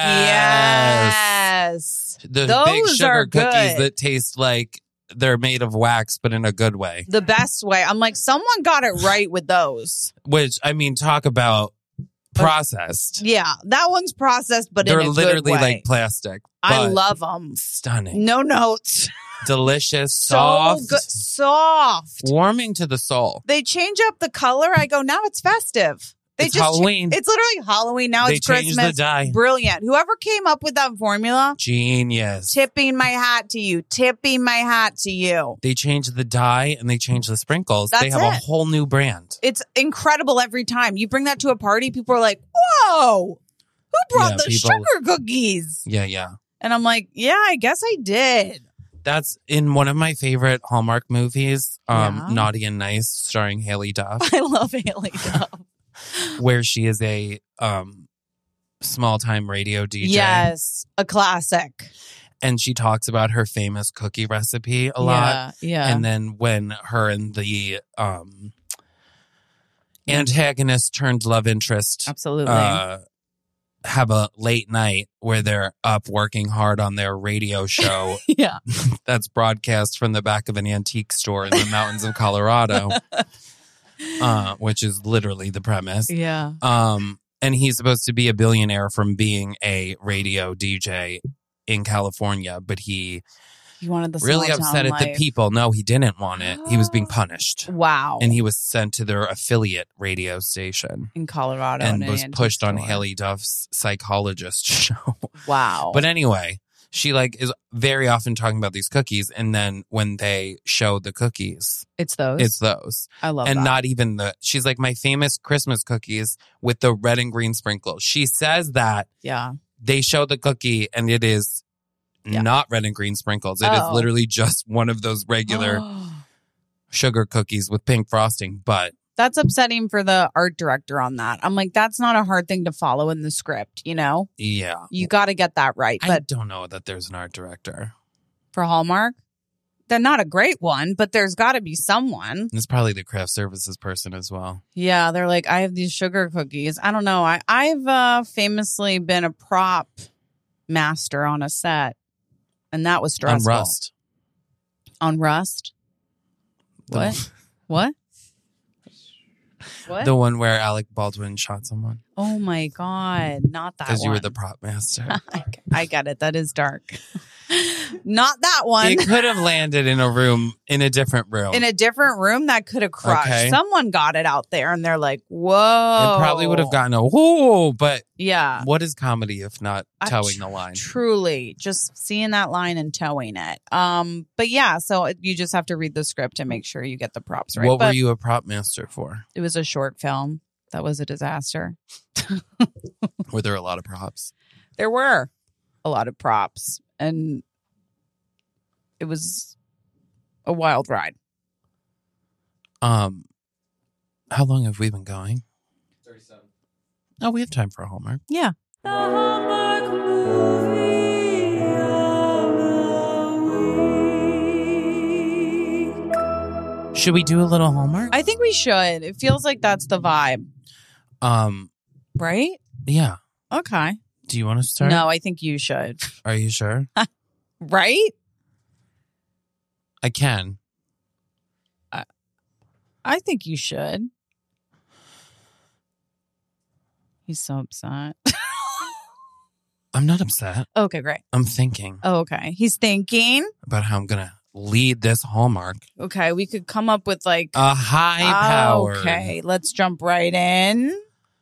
Yes. Like, The those big sugar are good. cookies that taste like they're made of wax, but in a good way. The best way. I'm like, someone got it right with those. Which, I mean, talk about processed. Yeah, that one's processed, but they're in a literally good way. Like plastic. I love them. Stunning. No notes. Delicious, soft, so good. Soft, warming to the soul. They change up the color. I go, now it's festive. It's Halloween. It's literally Halloween. Now They it's changed Christmas. the dye. Brilliant. Whoever came up with that formula, Genius. tipping my hat to you. Tipping my hat to you. They changed the dye and they changed the sprinkles. That's they have a whole new brand. It's incredible every time. You bring that to a party, people are like, whoa, who brought the sugar cookies? Yeah. And I'm like, yeah, I guess I did. That's in one of my favorite Hallmark movies, Naughty and Nice, starring Haley Duff. I love Haley Duff. Where she is a small-time radio DJ. Yes, a classic. And she talks about her famous cookie recipe a lot. Yeah. And then when her and the antagonist turned love interest Absolutely. have a late night where they're up working hard on their radio show Yeah. that's broadcast from the back of an antique store in the mountains of Colorado, which is literally the premise. Yeah. And he's supposed to be a billionaire from being a radio DJ in California, but he wanted the really small upset town at the life. people. No, he didn't want it. He was being punished. Wow. And he was sent to their affiliate radio station in Colorado. and in was an pushed on antique store. Haley Duff's psychologist show. Wow. But anyway, she is very often talking about these cookies, and then when they show the cookies, it's those. it's those. I love And that. not even she's like, my famous Christmas cookies with the red and green sprinkles. She says that Yeah. they show the cookie and it is not red and green sprinkles. It is Oh. literally just one of those regular sugar cookies with pink frosting. But That's upsetting for the art director on that. I'm like, that's not a hard thing to follow in the script, you know? yeah, You got to get that right. I But don't know that there's an art director. for Hallmark, they're not a great one, but there's got to be someone. It's probably the craft services person as well. Yeah, they're like, I have these sugar cookies. I don't know. I've famously been a prop master on a set, and that was stressful. On Rust. On Rust? What? What? What? The one where Alec Baldwin shot someone. Oh my God. Not that one. Because you were the prop master. I get it. That is dark. Not that one. It could have landed in a room, in a different room. In a different room, that could have crushed. Okay. Someone got it out there and they're like, whoa. It probably would have gotten a whoo, but Yeah. what is comedy if not towing the line? Truly, just seeing that line and towing it. But yeah, so you just have to read the script and make sure you get the props right. What But were you a prop master for? It was a short film. That was a disaster. Were there a lot of props? There were a lot of props, and it was a wild ride. How long have we been going? 37. Oh, we have time for a Hallmark. Yeah. The Hallmark movie of the week. Should we do a little Hallmark? I think we should. It feels like that's the vibe, right? Yeah. Okay. Do you want to start? No, I think you should. Are you sure? Right? I can. I think you should. He's so upset. I'm not upset. Okay, great. I'm thinking Oh, okay. He's thinking. about how I'm going to lead this Hallmark. Okay, we could come up with like A high power. Okay, let's jump right in.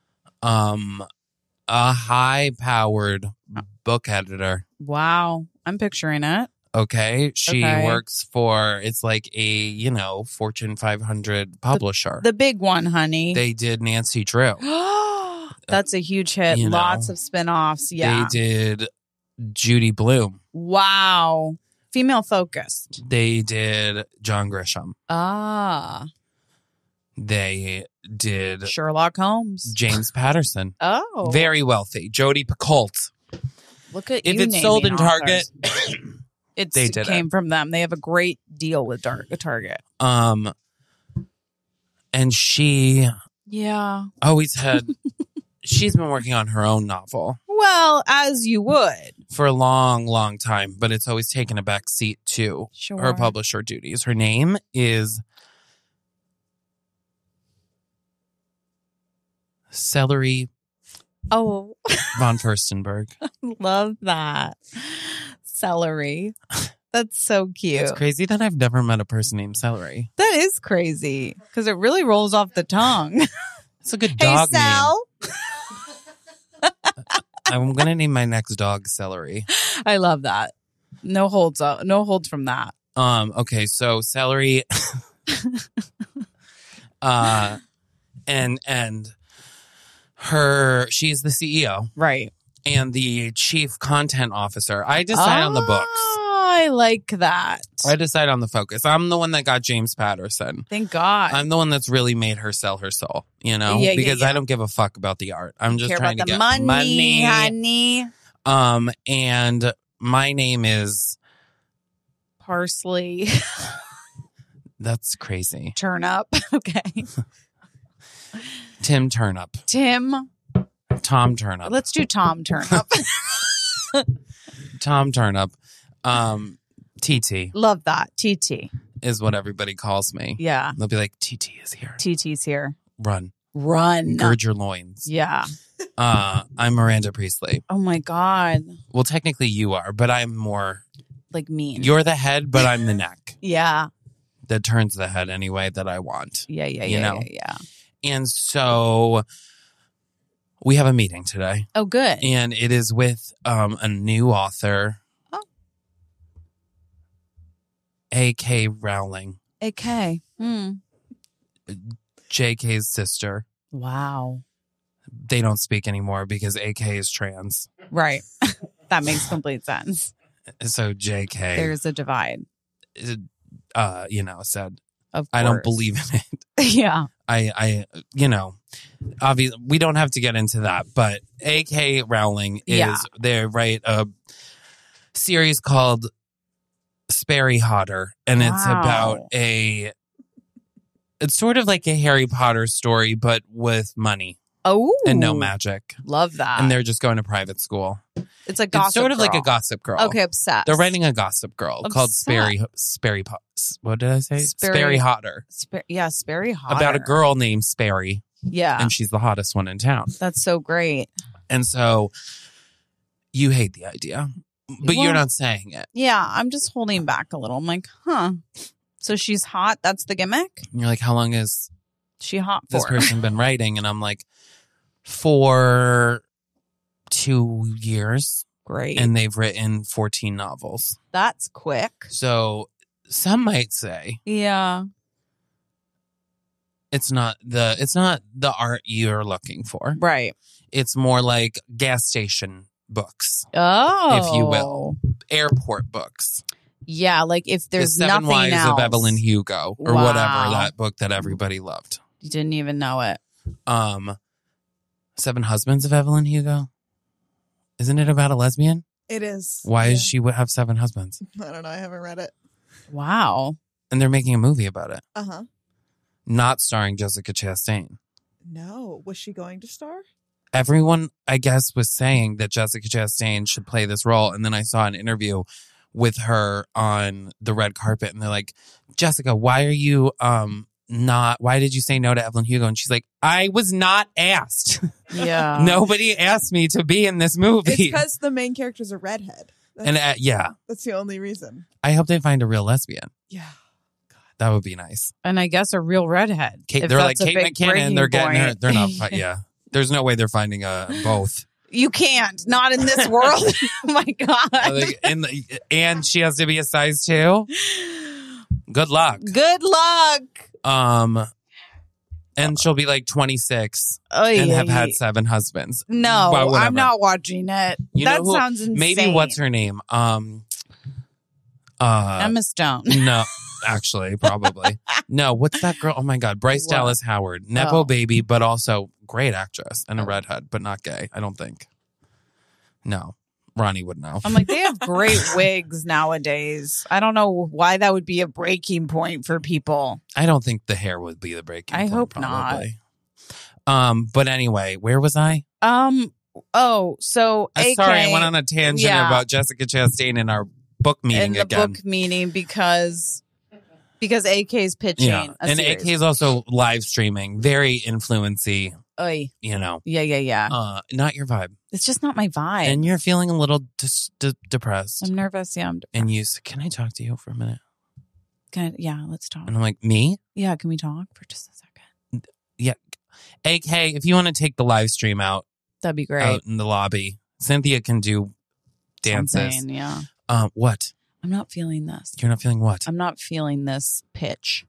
A high powered book editor. Wow, I'm picturing it. Okay. She Okay. works for, it's like a, Fortune 500 publisher. The big one, honey. They did Nancy Drew. That's a huge hit. You know. Lots of spin-offs. Yeah. They did Judy Blume. Wow. Female focused. They did John Grisham. Ah. They did Sherlock Holmes. James Patterson. Oh. Very wealthy. Jodie Picoult. Look at If you it's sold in naming Target, authors. It they did came from them. They have a great deal with Target. and she Yeah. always had, she's been working on her own novel Well, as you would. for a long, long time, but it's always taken a back seat to Sure. her publisher duties. Her name is Celery Oh, von Furstenberg. love that. Celery. That's so cute. It's crazy that I've never met a person named Celery. That is crazy because it really rolls off the tongue. It's a good Hey, dog name. Sal. I'm going to name my next dog Celery. I love that. No holds up. No holds from that. Okay, so Celery and she's the CEO Right. and the chief content officer. I decide on the books. I like that. I decide on the focus. I'm the one that got James Patterson. Thank God. I'm the one that's really made her sell her soul, you know, Yeah, because yeah. I don't give a fuck about the art. I'm just Care trying about to the get money, honey. And my name is Parsley. that's crazy. Turnip. Okay. Tim Turnip. Tom Turnip. Let's do Tom Turnip. Tom Turnip. TT Love that. TT. is what everybody calls me. Yeah. They'll be like, TT is here. TT's here. Run. Gird your loins. Yeah. I'm Miranda Priestley. Oh my God. Well, technically you are, but I'm more Like mean. You're the head, but I'm the neck. Yeah. That turns the head any way that I want. Yeah. You know? Yeah. And so we have a meeting today. Oh, good. And it is with a new author. Oh. A.K. Rowling. AK. J.K.'s sister. Wow. They don't speak anymore because A.K. is trans. Right. That makes complete sense. So J.K. There's a divide. Said, Of I don't course. believe in it. Yeah. I obviously we don't have to get into that, but A.K. Rowling they write a series called Sperry Hodder, and it's about it's sort of like a Harry Potter story, but with money. Oh. And no magic. Love that. And they're just going to private school. It's like Gossip It's sort of Girl. like a Gossip Girl. Okay, obsessed. They're writing a Gossip Girl called Obsessed. What did I say? Sperry Hodder. Sperry Hodder. About a girl named Sperry. Yeah. And she's the hottest one in town. That's so great. And so you hate the idea, but Well, you're not saying it. Yeah, I'm just holding back a little. I'm like, so she's hot? That's the gimmick? And you're like, how long has She hot for this person been writing? And I'm like, for 2 years. Great. And they've written 14 novels. That's quick. So some might say Yeah. it's not the art you're looking for. Right. It's more like gas station books, Oh. if you will, airport books. Yeah, like if there's the Seven nothing Wives else. of Evelyn Hugo, or Wow. whatever, that book that everybody loved. You didn't even know it. Seven Husbands of Evelyn Hugo. Isn't it about a lesbian? It is. Why does she have 7 husbands? I don't know. I haven't read it. Wow. And they're making a movie about it, Uh-huh. not starring Jessica Chastain. No. Was she going to star? Everyone, I guess, was saying that Jessica Chastain should play this role. And then I saw an interview with her on the red carpet. And they're like, Jessica, why are you why did you say no to Evelyn Hugo? And she's like, I was not asked. Yeah. Nobody asked me to be in this movie. It's because the main character's a redhead. And That's the only reason. I hope they find a real lesbian. Yeah. That would be nice. And I guess a real redhead. Kate, If they're like that's a Kate big McKinnon. They're breaking getting her. point. They're not. Yeah. There's no way they're finding both. You can't. Not in this world. Oh my God. And she has to be a size 2. Good luck. Good luck. And she'll be like 26 Oh, and yeah, have had yeah. 7 husbands. No, Well, whatever. I'm not watching it. You know That who- sounds insane. Maybe what's her name? Emma Stone. No, actually, probably. No, what's that girl? Oh my God. Bryce What? Dallas Howard. Nepo Oh. baby, but also great actress and a redhead, but not gay, I don't think. No. Ronnie would know. I'm like, they have great wigs nowadays. I don't know why that would be a breaking point for people. I don't think the hair would be the breaking I point, hope probably. But anyway, where was I? Oh, so AK, Sorry, I went on a tangent Yeah. about Jessica Chastain in our book meeting in the again. book meeting because AK's pitching. Yeah, a and series. AK is also live streaming, very influency. Oy. Yeah. Yeah. Not your vibe, It's just not my vibe. and you're feeling a little depressed. I'm nervous. Yeah, And you said, "Can I talk to you for a minute?" let's talk. And I'm like, "Me? Yeah, can we talk for just a second? Yeah, AK, if you want to take the live stream out That'd be great. out in the lobby, Cynthia can do dances. Something, yeah. What? I'm not feeling this. You're not feeling what? I'm not feeling this pitch.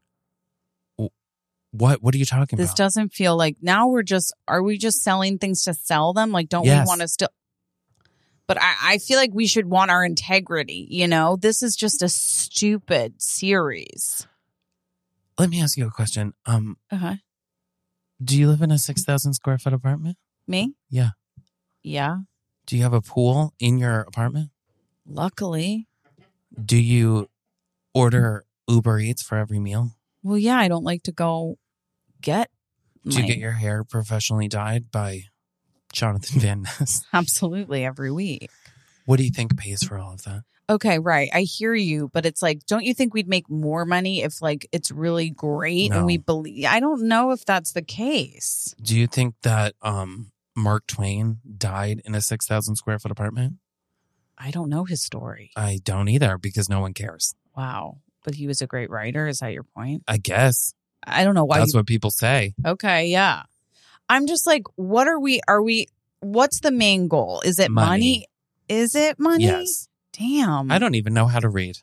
What are you talking This about? doesn't feel like now are we just selling things to sell them? Like, don't Yes. we want to still? But I feel like we should want our integrity. You know, this is just a stupid series. Let me ask you a question. Uh-huh. Do you live in a 6,000 square foot apartment? Me? Yeah. Yeah. Do you have a pool in your apartment? Luckily. Do you order Uber Eats for every meal? Well, yeah, I don't like to go get. Do you get your hair professionally dyed by Jonathan Van Ness? Absolutely every week. What do you think pays for all of that? Okay, right. I hear you, but it's like, don't you think we'd make more money if like it's really great No. and we believe? I don't know if that's the case. Do you think that Mark Twain died in a 6,000 square foot apartment? I don't know his story. I don't either because no one cares. Wow. But he was a great writer. Is that your point? I guess. I don't know why. That's what people say. Okay, yeah. I'm just like, what are we, what's the main goal? Is it money? Is it money? Yes. Damn. I don't even know how to read.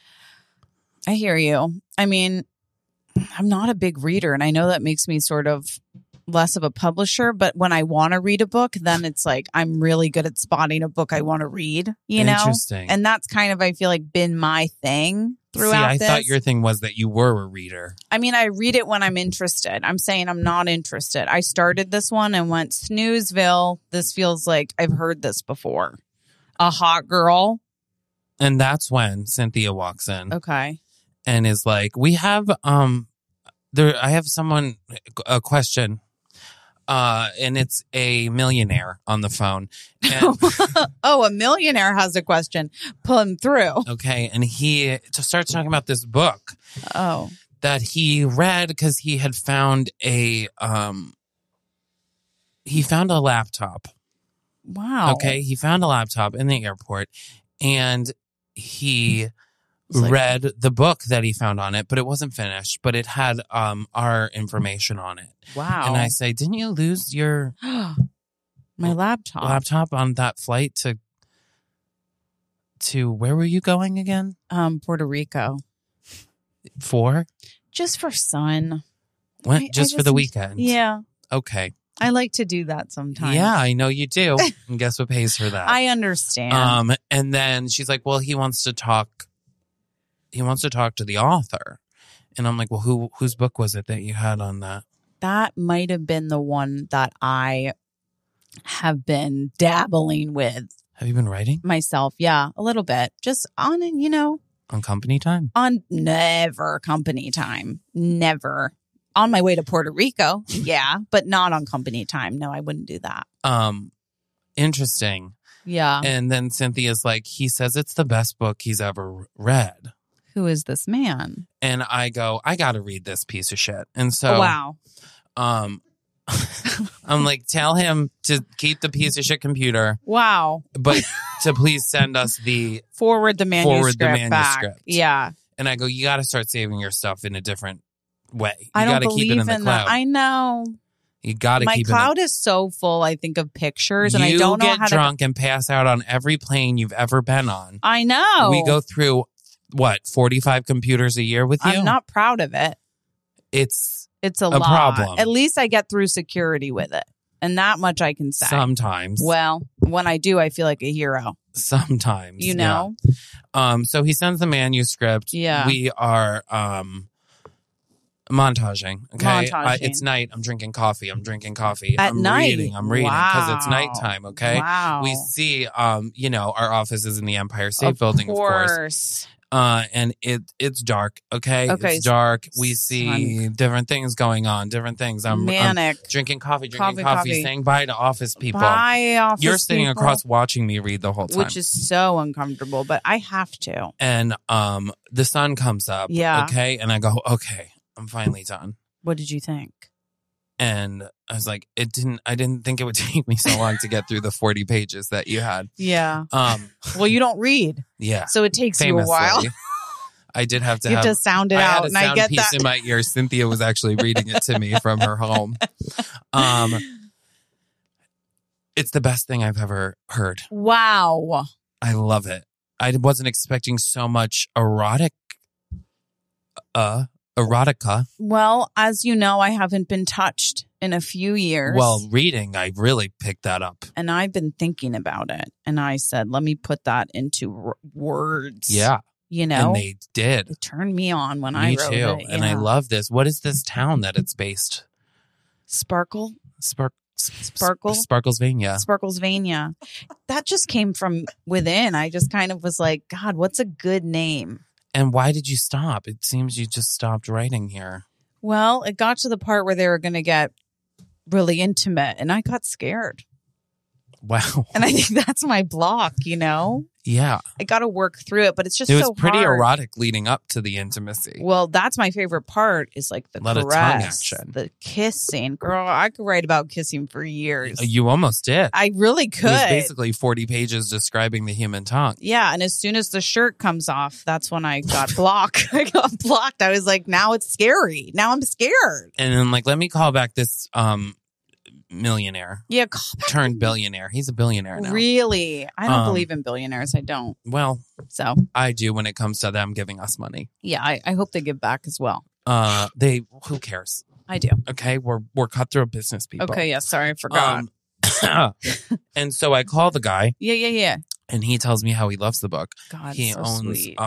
I hear you. I mean, I'm not a big reader, and I know that makes me sort of less of a publisher, but when I want to read a book, then it's like I'm really good at spotting a book I want to read, you know? Interesting. And that's kind of, I feel like, been my thing throughout I this. thought your thing was that you were a reader. I mean, I read it when I'm interested. I'm saying I'm not interested. I started this one and went, Snoozeville. This feels like I've heard this before. A hot girl. And that's when Cynthia walks in Okay. and is like, we have, I have a question. And it's a millionaire on the phone. And, Oh, a millionaire has a question. Pull him through. okay. And he starts talking about this book Oh. that he read because he had found he found a laptop. Wow. Okay. He found a laptop in the airport and he It's like- read the book that he found on it, but it wasn't finished, but it had our information on it. Wow. And I say, didn't you lose your My laptop. laptop on that flight to where were you going again? Puerto Rico. For? Just for sun. When, just for the weekend? Yeah. Okay. I like to do that sometimes. Yeah, I know you do. And guess what pays for that? I understand. And then she's like, well, he wants to talk to the author. And I'm like, well, whose book was it that you had on that? That might have been the one that I have been dabbling with Have you been writing myself. Yeah, a little bit. Just on, on company time? on never company time. Never. On my way to Puerto Rico. Yeah, but not on company time. No, I wouldn't do that. Interesting. Yeah. And then Cynthia's like, he says it's the best book he's ever read. Who is this man? And I go, I got to read this piece of shit. And so, Oh, wow. I'm like, tell him to keep the piece of shit computer, Wow. but to please send us Forward the manuscript. Back. manuscript. Yeah. And I go, you got to start saving your stuff in a different way. You I don't got to believe keep it in the in cloud. that. I know. You got to My keep cloud is so full, I think, of pictures, and I You don't know get how drunk and pass out on every plane you've ever been on. I know. We go through, 45 computers a year with you? I'm not proud of it. It's It's a a lot. problem. At least I get through security with it. And that much I can say. sometimes. Well, when I do, I feel like a hero. Sometimes. You know? Yeah. So he sends the manuscript. Yeah. We are montaging. Okay. Montaging. It's night. I'm drinking coffee. At I'm night? reading because it's Wow. nighttime. Okay. Wow. We see, our office is in the Empire State Building, of course. And it's dark. Okay. Okay, It's dark. We see son. different things going on. Different things. I'm Manic. drinking coffee, Coffee. saying bye to office people. Bye, office You're sitting people, across watching me read the whole time. which is so uncomfortable, but I have to. And the sun comes up. Yeah. Okay. And I go, okay, I'm finally done. What did you think? And I was like, I didn't think it would take me so long to get through the 40 pages that you had. Yeah. Um, Well, you don't read, yeah. so it takes you a while. Famously. I did have to You have to sound it I had out, a and I sound get piece that. in my ear. Cynthia was actually reading it to me from her home. It's the best thing I've ever heard. Wow. I love it. I wasn't expecting so much erotica. Well, as you know, I haven't been touched in a few years. Well, reading, I really picked that up. And I've been thinking about it. And I said, let me put that into words. Yeah. You know? And they did. It turned me on when Me I wrote too. it. And I yeah. love this. What is this town that it's based? Sparkle? Sparklesvania. Sparklesvania. That just came from within. I just kind of was like, God, what's a good name? And why did you stop? It seems you just stopped writing here. Well, it got to the part where they were going to get really intimate, and I got scared. Wow. And I think that's my block, you know? Yeah. I got to work through it, but it's just It was so pretty hard. erotic leading up to the intimacy. Well, that's my favorite part is like the A lot of tongue caress, action. the kissing. Girl, I could write about kissing for years. You almost did. I really could. It was basically 40 pages describing the human tongue. Yeah, and as soon as the shirt comes off, that's when I got blocked. I got blocked. I was like, now it's scary. Now I'm scared. And then let me call back this millionaire Yeah, turned billionaire. He's a billionaire now. really? I don't believe in billionaires. I don't. Well, So, I do when it comes to them giving us money. yeah, I hope they give back as well. Who cares? I do. Okay, we're cutthroat business people. Okay, yeah, sorry, I forgot. And so I call the guy, Yeah. and he tells me how he loves the book. God, He so owns sweet.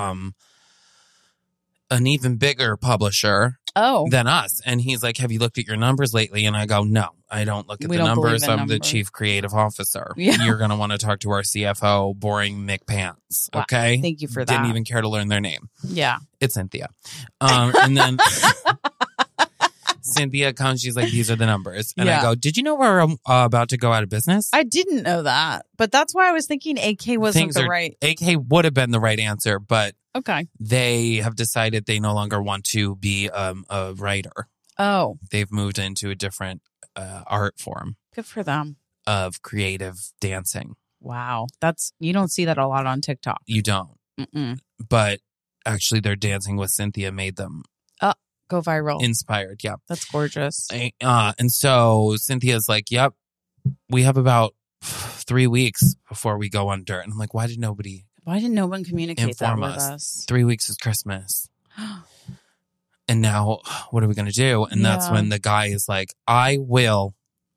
an even bigger publisher Oh, than us, and he's like, "Have you looked at your numbers lately?" And I go, "No, I don't look at We the don't believe numbers. in I'm the numbers." chief creative officer. Yeah. You're gonna want to talk to our CFO, boring Mick Pants. Wow. Okay, Thank you for Didn't that. even care to learn their name. yeah. It's Cynthia. And then Cynthia comes, she's like, these are the numbers. And Yeah. I go, did you know we're about to go out of business? I didn't know that, but that's why I was thinking AK wasn't Things the are- right. AK would have been the right answer, but Okay. they have decided they no longer want to be a writer. Oh, They've moved into a different art form good for them. of creative dancing. Wow. You don't see that a lot on TikTok. You don't. Mm-mm. But actually, their Dancing with Cynthia made them Go viral. inspired. Yeah. That's gorgeous. And so Cynthia's like, yep, we have about 3 weeks before we go under. And I'm like, why did nobody Why didn't no one communicate that inform with us? us? 3 weeks is Christmas. And now what are we going to do? And that's Yeah. when the guy is like, I will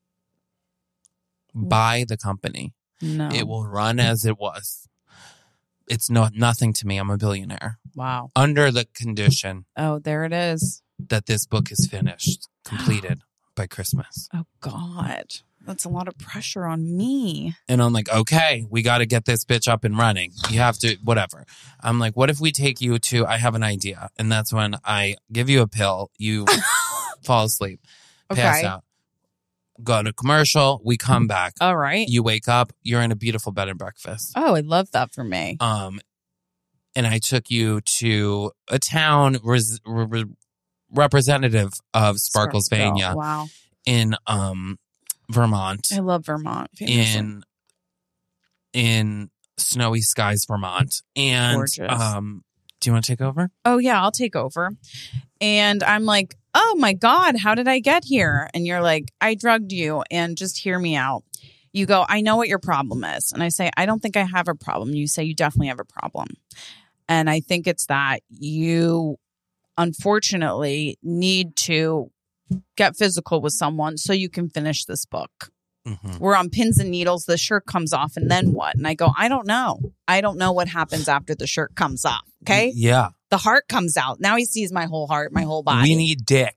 buy the company. No. It will run as it was. It's nothing to me. I'm a billionaire. Wow. Under the condition Oh, there it is. that this book is finished, completed by Christmas. Oh, God. That's a lot of pressure on me. And I'm like, okay, we got to get this bitch up and running. You have to, whatever. I'm like, what if we take you to, I have an idea. And that's when I give you a pill, you fall asleep, pass Okay. out, go to commercial, we come back. All right. You wake up, you're in a beautiful bed and breakfast. Oh, I love that for me. And I took you to a town representative of Sparklesvania Wow. in Vermont. I love Vermont. famously. in Snowy Skies, Vermont. And Gorgeous. do you want to take over? Oh, yeah, I'll take over. And I'm like, oh my God, how did I get here? And you're like, I drugged you, and just hear me out. You go, I know what your problem is. And I say, I don't think I have a problem. You say, you definitely have a problem. And I think it's that you unfortunately need to get physical with someone so you can finish this book. Mm-hmm. We're on pins and needles. The shirt comes off, and then what? And I go, I don't know. I don't know what happens after the shirt comes off. Okay. Yeah. The heart comes out. Now he sees my whole heart, my whole body. We need dick.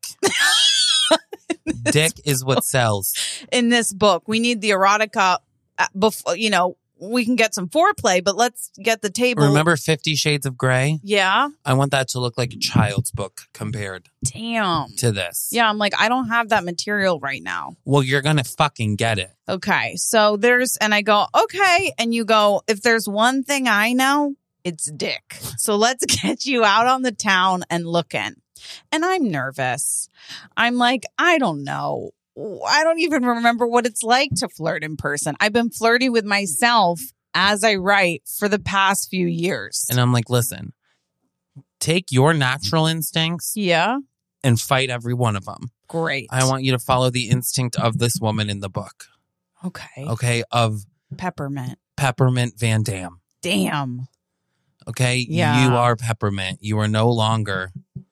Dick is what sells. In this book, we need the erotica before, we can get some foreplay, but let's get the table. Remember 50 Shades of Grey? Yeah. I want that to look like a child's book compared Damn. to this. Yeah. I'm like, I don't have that material right now. Well, you're going to fucking get it. Okay. So and I go, okay. And you go, if there's one thing I know, it's dick. So let's get you out on the town and looking. And I'm nervous. I'm like, I don't know. I don't even remember what it's like to flirt in person. I've been flirting with myself as I write for the past few years. And I'm like, listen, take your natural instincts Yeah. and fight every one of them. Great. I want you to follow the instinct of this woman in the book. Okay. Okay, of Peppermint. Peppermint Van Dam. Damn. Okay, Yeah. you are Peppermint. You are no longer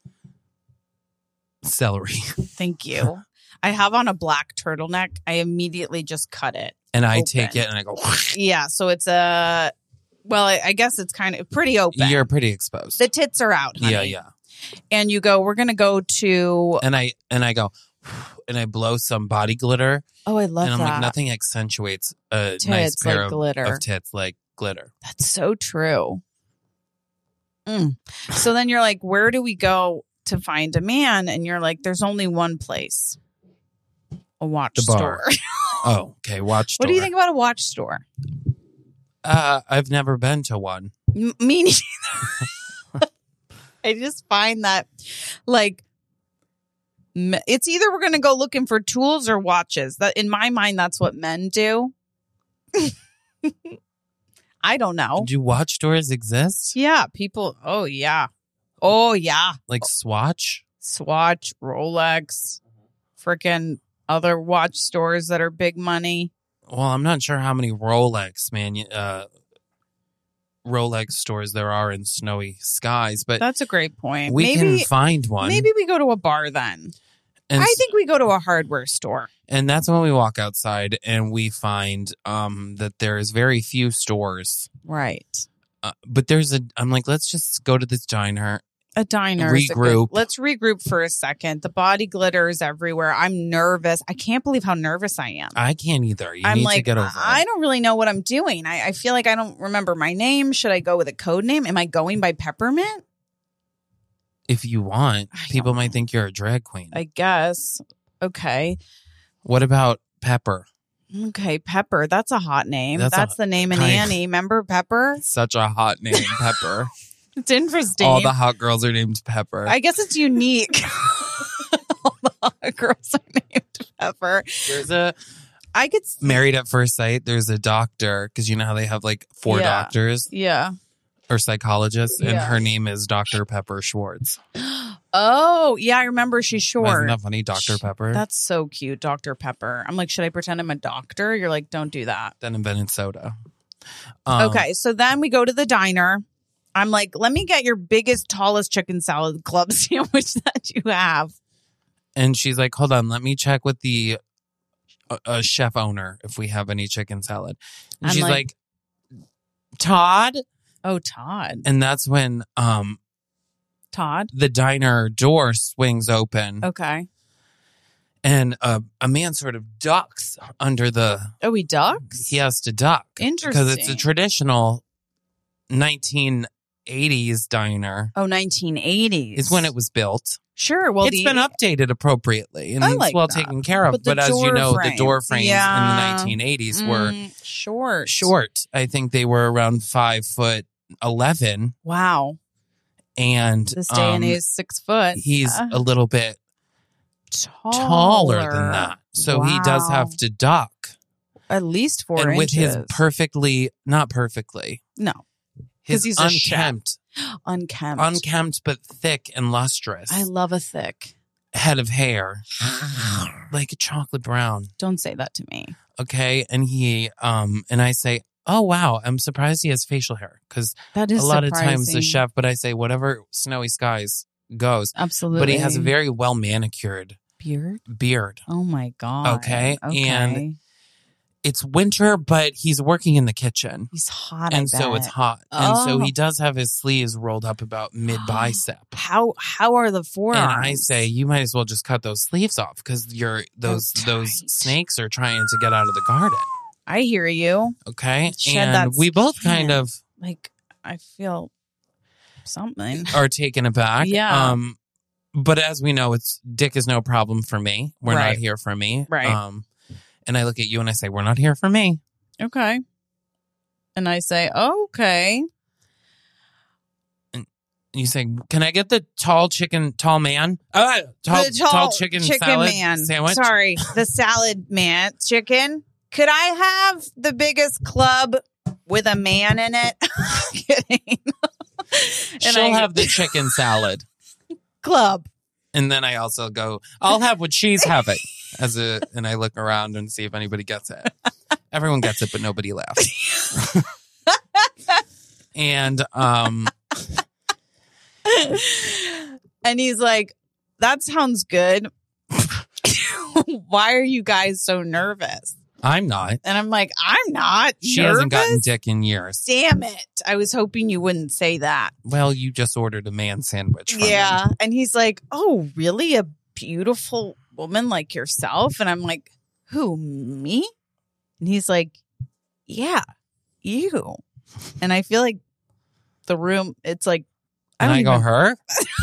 celery. Thank you. I have on a black turtleneck. I immediately just cut it. And I Open. take it and I go, Yeah. So it's a, well, I guess it's kind of pretty open. you're pretty exposed. The tits are out, honey. Yeah, yeah. And you go, we're going to go to, And I go, and I blow some body glitter. oh, I love And I'm that. like, nothing accentuates a Tits nice pair like glitter. of tits like glitter. That's so true. So then you're like, where do we go to find a man? And you're like, there's only one place. A watch The bar. store. Oh, okay. Watch store. What do you think about a watch store? I've never been to one. Me neither. I just find that, like, it's either we're going to go looking for tools or watches. That in my mind, that's what men do. I don't know. Do watch stores exist? Yeah, people. Oh yeah, oh yeah. Like Swatch? Swatch, Rolex, freaking other watch stores that are big money. Well, I'm not sure how many Rolex stores there are in snowy skies, but That's a great point. we can find one. Maybe we go to a bar then. And I think we go to a hardware store. And that's when we walk outside and we find that there's very few stores. Right. But I'm like, let's just go to this diner. A diner. is a Regroup. let's regroup for a second. The body glitter is everywhere. I'm nervous. I can't believe how nervous I am. I can't either. You I'm need like, to get over I it. don't really know what I'm doing. I feel like I don't remember my name. Should I go with a code name? Am I going by Peppermint? If you want, I people don't might know. think you're a drag queen. I guess. Okay. What about Pepper? Okay, Pepper. That's a hot name. That's That's, a the name in kind- Annie. Remember Pepper? Such a hot name, Pepper. It's interesting. All the hot girls are named Pepper. I guess it's unique. All the hot girls are named Pepper. There's a I could. Married at First Sight. There's a doctor because you know how they have like 4 Yeah. doctors Yeah. or psychologists, and Yeah. her name is Dr. Pepper Schwartz. Oh, yeah. I remember she's Isn't short. that funny, Dr. Pepper? That's so cute, Dr. Pepper. I'm like, should I pretend I'm a doctor? You're like, don't do that. Then invented soda. Okay, so then we go to the diner. I'm like, let me get your biggest, tallest chicken salad club sandwich that you have. And she's like, hold on, let me check with the chef owner if we have any chicken salad. And I'm she's like- like, Todd? Oh, Todd. And that's when Todd. the diner door swings open Okay. and a man sort of ducks under the. Oh, he ducks? He has to duck. Because it's a Interesting. traditional 1980s diner. Oh, 1980s. It's when it was built. Sure. Well, It's been updated appropriately and I it's like well that. taken care of. But the But as you door know, the frames. door frames Yeah. in the 1980s were short. short. I think they were around 5'11", Wow. and This day and age, 6 foot. he's a little bit taller than that. So he does Wow. have to duck. At least 4 And with inches. his not perfectly, No. his he's a chef. unkempt, Unkempt. but thick and lustrous I love a thick. head of hair, like a chocolate brown. Don't say that to me. Okay, and he and I say, oh wow, I'm surprised he has facial hair because That is a lot of times the surprising. chef. But I say whatever snowy skies goes. Absolutely. But he has a very well manicured beard. Oh my god. Okay, and it's winter, but he's working in the kitchen. he's hot. And so it's hot. And so Oh. he does have his sleeves rolled up about mid bicep. How are the forearms? And I say, you might as well just cut those sleeves off because those tight. snakes are trying to get out of the garden. I hear you. Okay. Shed And that we both skin. kind of Like I feel something. are taken aback. Yeah. But as we know, it's dick is no problem for me. We're Right. not here for me. Right. And I look at you and I say, we're not here for me. Okay. And I say, okay. And you say, can I get the tall man? Tall chicken salad man. sandwich? Sorry, the salad man chicken. Could I have the biggest club with a man in it? Kidding. She'll have the chicken salad. Club. And then I also go, I'll have what she's having. And I look around and see if anybody gets it. Everyone gets it, but nobody laughs. And and he's like, that sounds good. Why are you guys so nervous? I'm not. And I'm like, I'm not. She nervous? hasn't gotten dick in years. Damn it. I was hoping you wouldn't say that. Well, you just ordered a man sandwich from Yeah. him. And he's like, oh, really? A beautiful woman like yourself? And I'm like, who, me? And he's like, yeah, you. And I feel like the room, it's like, And I go, her?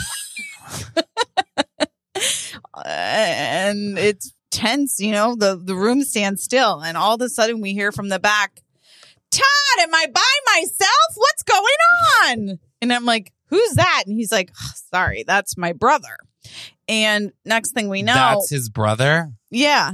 And it's tense, the room stands still. And all of a sudden we hear from the back, Todd, am I by myself? What's going on? And I'm like, who's that? And he's like, oh, sorry, that's my brother. And next thing we know. That's his brother? Yeah.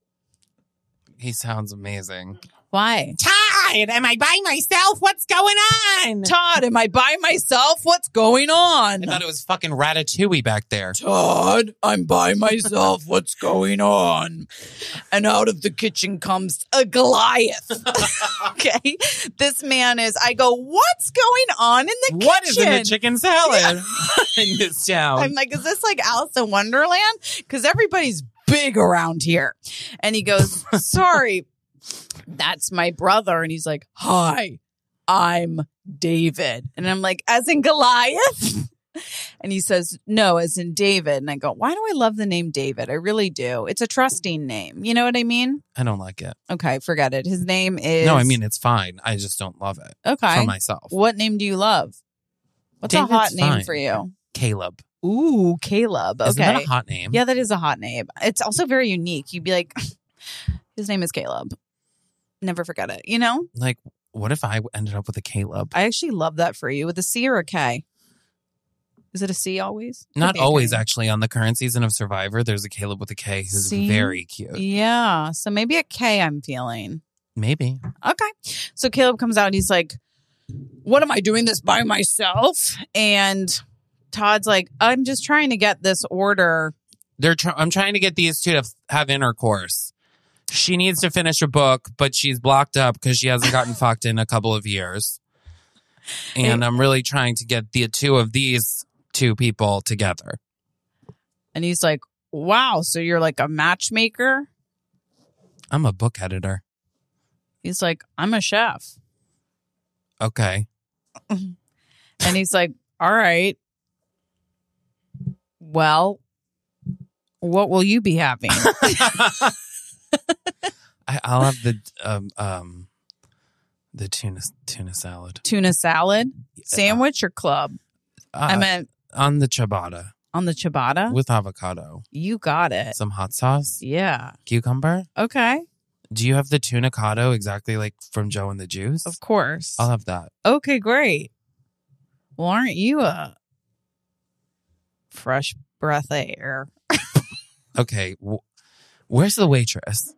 He sounds amazing. Why? Todd, am I by myself? What's going on? Todd, am I by myself? What's going on? I thought it was fucking Ratatouille back there. Todd, I'm by myself. What's going on? And out of the kitchen comes a Goliath. Okay. This man I go, what's going on in the kitchen? What is in the chicken salad in this town? I'm like, is this like Alice in Wonderland? Because everybody's big around here. And he goes, sorry, that's my brother. And he's like, hi, I'm David. And I'm like, as in Goliath? And he says, no, as in David. And I go, why do I love the name David? I really do. It's a trusting name. You know what I mean? I don't like it. Okay, forget it. His name is... No, I mean, it's fine. I just don't love it. Okay. For myself. What name do you love? What's David's a hot name fine. for you? Caleb. Ooh, Caleb. Okay. Isn't that a hot name? Yeah, that is a hot name. It's also very unique. You'd be like, his name is Caleb. Never forget it, Like, what if I ended up with a Caleb? I actually love that for you. With a C or a K? Is it a C always? Not Could be a always, K. actually. On the current season of Survivor, there's a Caleb with a K who's See? very cute. Yeah. So maybe a K I'm feeling. Maybe. Okay. So Caleb comes out and he's like, what am I doing this by myself? And Todd's like, I'm just trying to get this order. I'm trying to get these two to have intercourse. She needs to finish a book, but she's blocked up because she hasn't gotten fucked in a couple of years. And I'm really trying to get the two of these two people together. And he's like, wow, so you're like a matchmaker? I'm a book editor. He's like, I'm a chef. Okay. And he's like, all right. Well, what will you be having? I'll have the tuna salad. Tuna salad? Sandwich or club? I meant on the ciabatta on the ciabatta? with avocado. You got it. Some hot sauce, Yeah. cucumber. Okay. Do you have the tuna cotto exactly like from Joe and the Juice? Of course. I'll have that. Okay, great. Well, aren't you a fresh breath of air? Okay, where's the waitress?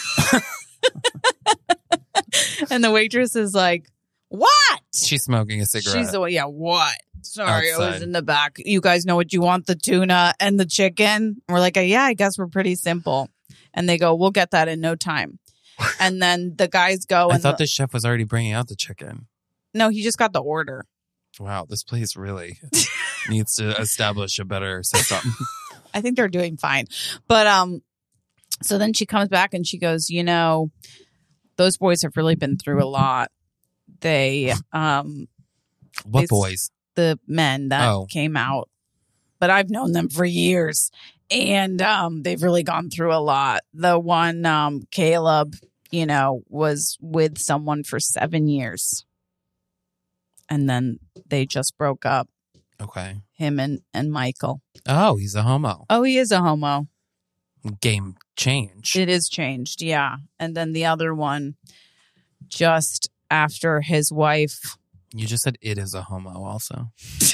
And the waitress is like, what? She's smoking a cigarette. She's the yeah, what? Sorry, I was Outside. in the back. You guys know what you want, the tuna and the chicken? We're like, yeah, I guess we're pretty simple. And they go, we'll get that in no time. And then the guys go I and thought the chef was already bringing out the chicken. no, he just got the order. Wow, this place really needs to establish a better system. I think they're doing fine. But so then she comes back and she goes, those boys have really been through a lot. They What It's- boys? the men that Oh. came out. But I've known them for years. And they've really gone through a lot. The one, Caleb, was with someone for 7 years. And then they just broke up, Okay. him and Michael. Oh, he's a homo. Oh, he is a homo. Game change. It is changed, yeah. And then the other one, just after his wife. You just said it is a homo also.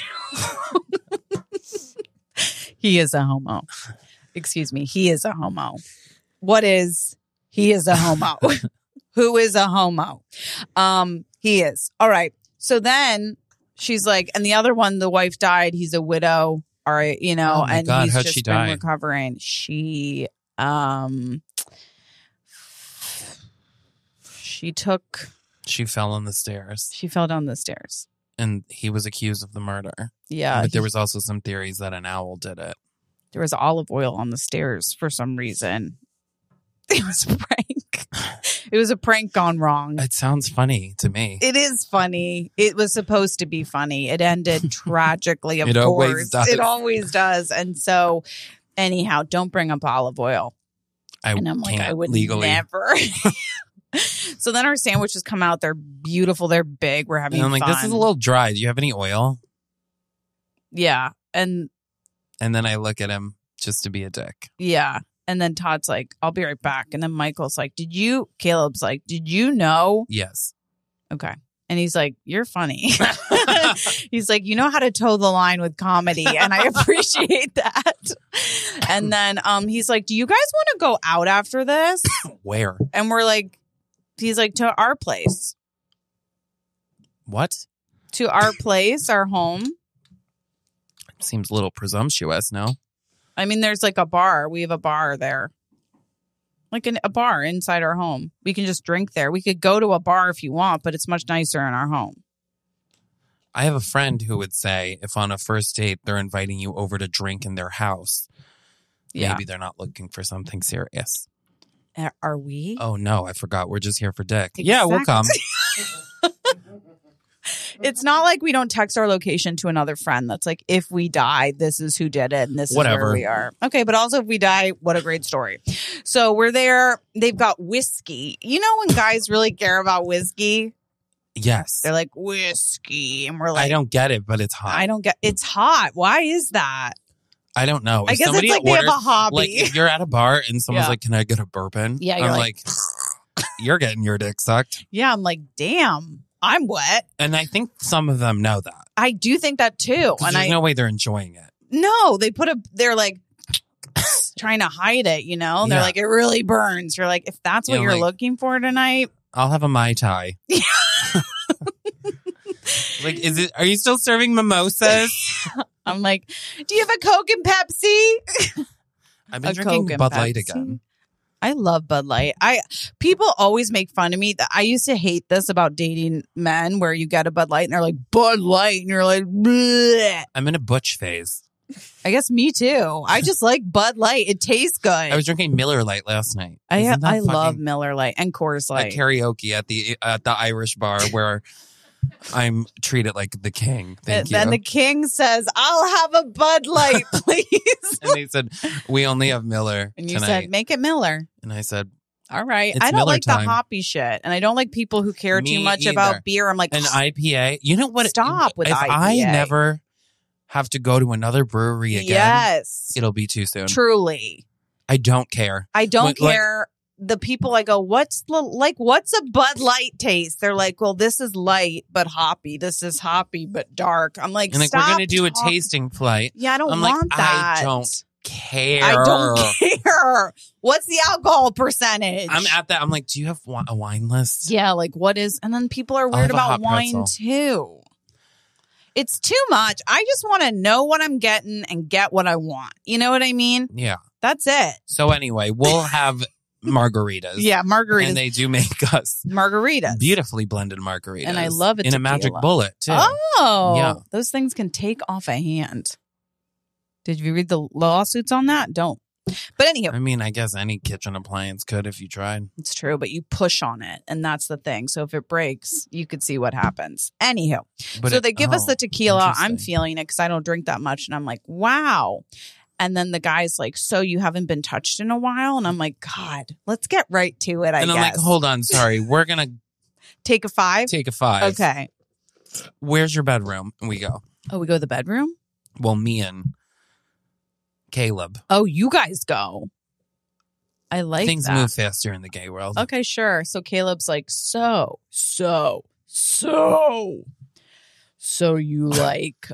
He is a homo. Excuse me. He is a homo. What is? He is a homo. Who is a homo? He is. All right. So then She's like, and the other one, the wife died. He's a widow. All right, you know, Oh my and God, he's how'd just she been die? recovering. She She fell on the stairs, she fell down the stairs. and he was accused of the murder. Yeah, But there was also some theories that an owl did it. there was olive oil on the stairs for some reason. It was a prank. It was a prank gone wrong. It sounds funny to me. It is funny. It was supposed to be funny. It ended tragically, of It course. always does. It always does. And so, anyhow, don't bring up olive oil. And I'm like, can't I would legally. never. So then our sandwiches come out. They're beautiful. They're big. We're having And I'm like, fun. this is a little dry. Do you have any oil? Yeah. And And then I look at him just to be a dick. yeah. And then Todd's like, I'll be right back. And then Michael's like, Caleb's like, did you know? Yes. Okay. And he's like, you're funny. He's like, you know how to toe the line with comedy. And I appreciate that. And then he's like, do you guys want to go out after this? Where? And we're like, he's like, to our place. What? To our place, our home. Seems a little presumptuous, no? I mean, there's like a bar. We have a bar there. Like a bar inside our home. We can just drink there. We could go to a bar if you want, but it's much nicer in our home. I have a friend who would say if on a first date they're inviting you over to drink in their house, Yeah. maybe they're not looking for something serious. Are we? Oh, no, I forgot. We're just here for dick. Yeah, we'll come. It's not like we don't text our location to another friend that's like, if we die, this is who did it and this is Whatever. where we are. Okay, but also if we die, what a great story. So we're there. They've got whiskey. You know when guys really care about whiskey? Yes. They're like, whiskey. And we're like, I don't get it, but it's hot. it's hot. Why is that? I don't know. I If guess somebody it's like they have orders- a hobby. Like if you're at a bar and someone's Yeah. like, "Can I get a bourbon?" Yeah, you're I'm like- like, "You're getting your dick sucked." Yeah, I'm like, damn, I'm wet. And I think some of them know that. I do think that too. 'Cause And there's no way they're enjoying it. no, they're like trying to hide it, you know? They're Yeah. like, it really burns. You're like, if that's what Yeah, you're like- looking for tonight, I'll have a Mai Tai. Like, are you still serving mimosas? I'm like, do you have a Coke and Pepsi? I've been A drinking Coke and Bud Light Pepsi? again. I love Bud Light. People always make fun of me. I used to hate this about dating men where you get a Bud Light and they're like, Bud Light. And you're like, bleh. I'm in a butch phase. I guess me too. I just like Bud Light. It tastes good. I was drinking Miller Lite last night. I Isn't that love fucking- Miller Lite and Coors at Light. karaoke at the Irish bar where I'm treated like the king. Thank Then you. the king says, I'll have a Bud Light, please. And they said, "We only have Miller And you tonight." said, make it Miller. And I said, All right. It's I don't Miller like time. the hoppy shit. And I don't like people who care Me too much either. about beer. I'm like, "An IPA." You know what? Stop with if I IPA. never have to go to another brewery again, yes, it'll be too soon. truly. I don't care. I don't Like- care. The people I go, what's a Bud Light taste? They're like, well, this is light but hoppy. This is hoppy but dark. I'm like, And like, stop we're gonna do a talking. tasting flight. Yeah, I don't I'm like, want that. I don't care. I don't care. What's the alcohol percentage? I'm at that. I'm like, do you have a wine list? Yeah, like what is? And then people are I'll weird have a about hot wine pretzel. too. It's too much. I just want to know what I'm getting and get what I want. You know what I mean? Yeah. That's it. So anyway, we'll have margaritas. Yeah, margaritas. And they do make us Margaritas. beautiful blended margaritas. And I love it. in a magic bullet too. Oh, Yeah. those things can take off a hand. Did you read the lawsuits on that? Don't. But anyhow, I mean, I guess any kitchen appliance could if you tried. it's true, but you push on it, and that's the thing. So if it breaks, you could see what happens. Anyhow, But so they give us the tequila. I'm interesting. feeling it because I don't drink that much, and I'm like, wow. And then the guy's like, so you haven't been touched in a while? And I'm like, God, let's get right to it, I And I'm guess. like, hold on, sorry, we're gonna Take a 5? take a 5. Okay. Where's your bedroom? And we go. Oh, we go to the bedroom? Well, me and Caleb. Oh, you guys go. I like Things that. move faster in the gay world. Okay, sure. So Caleb's like, so you like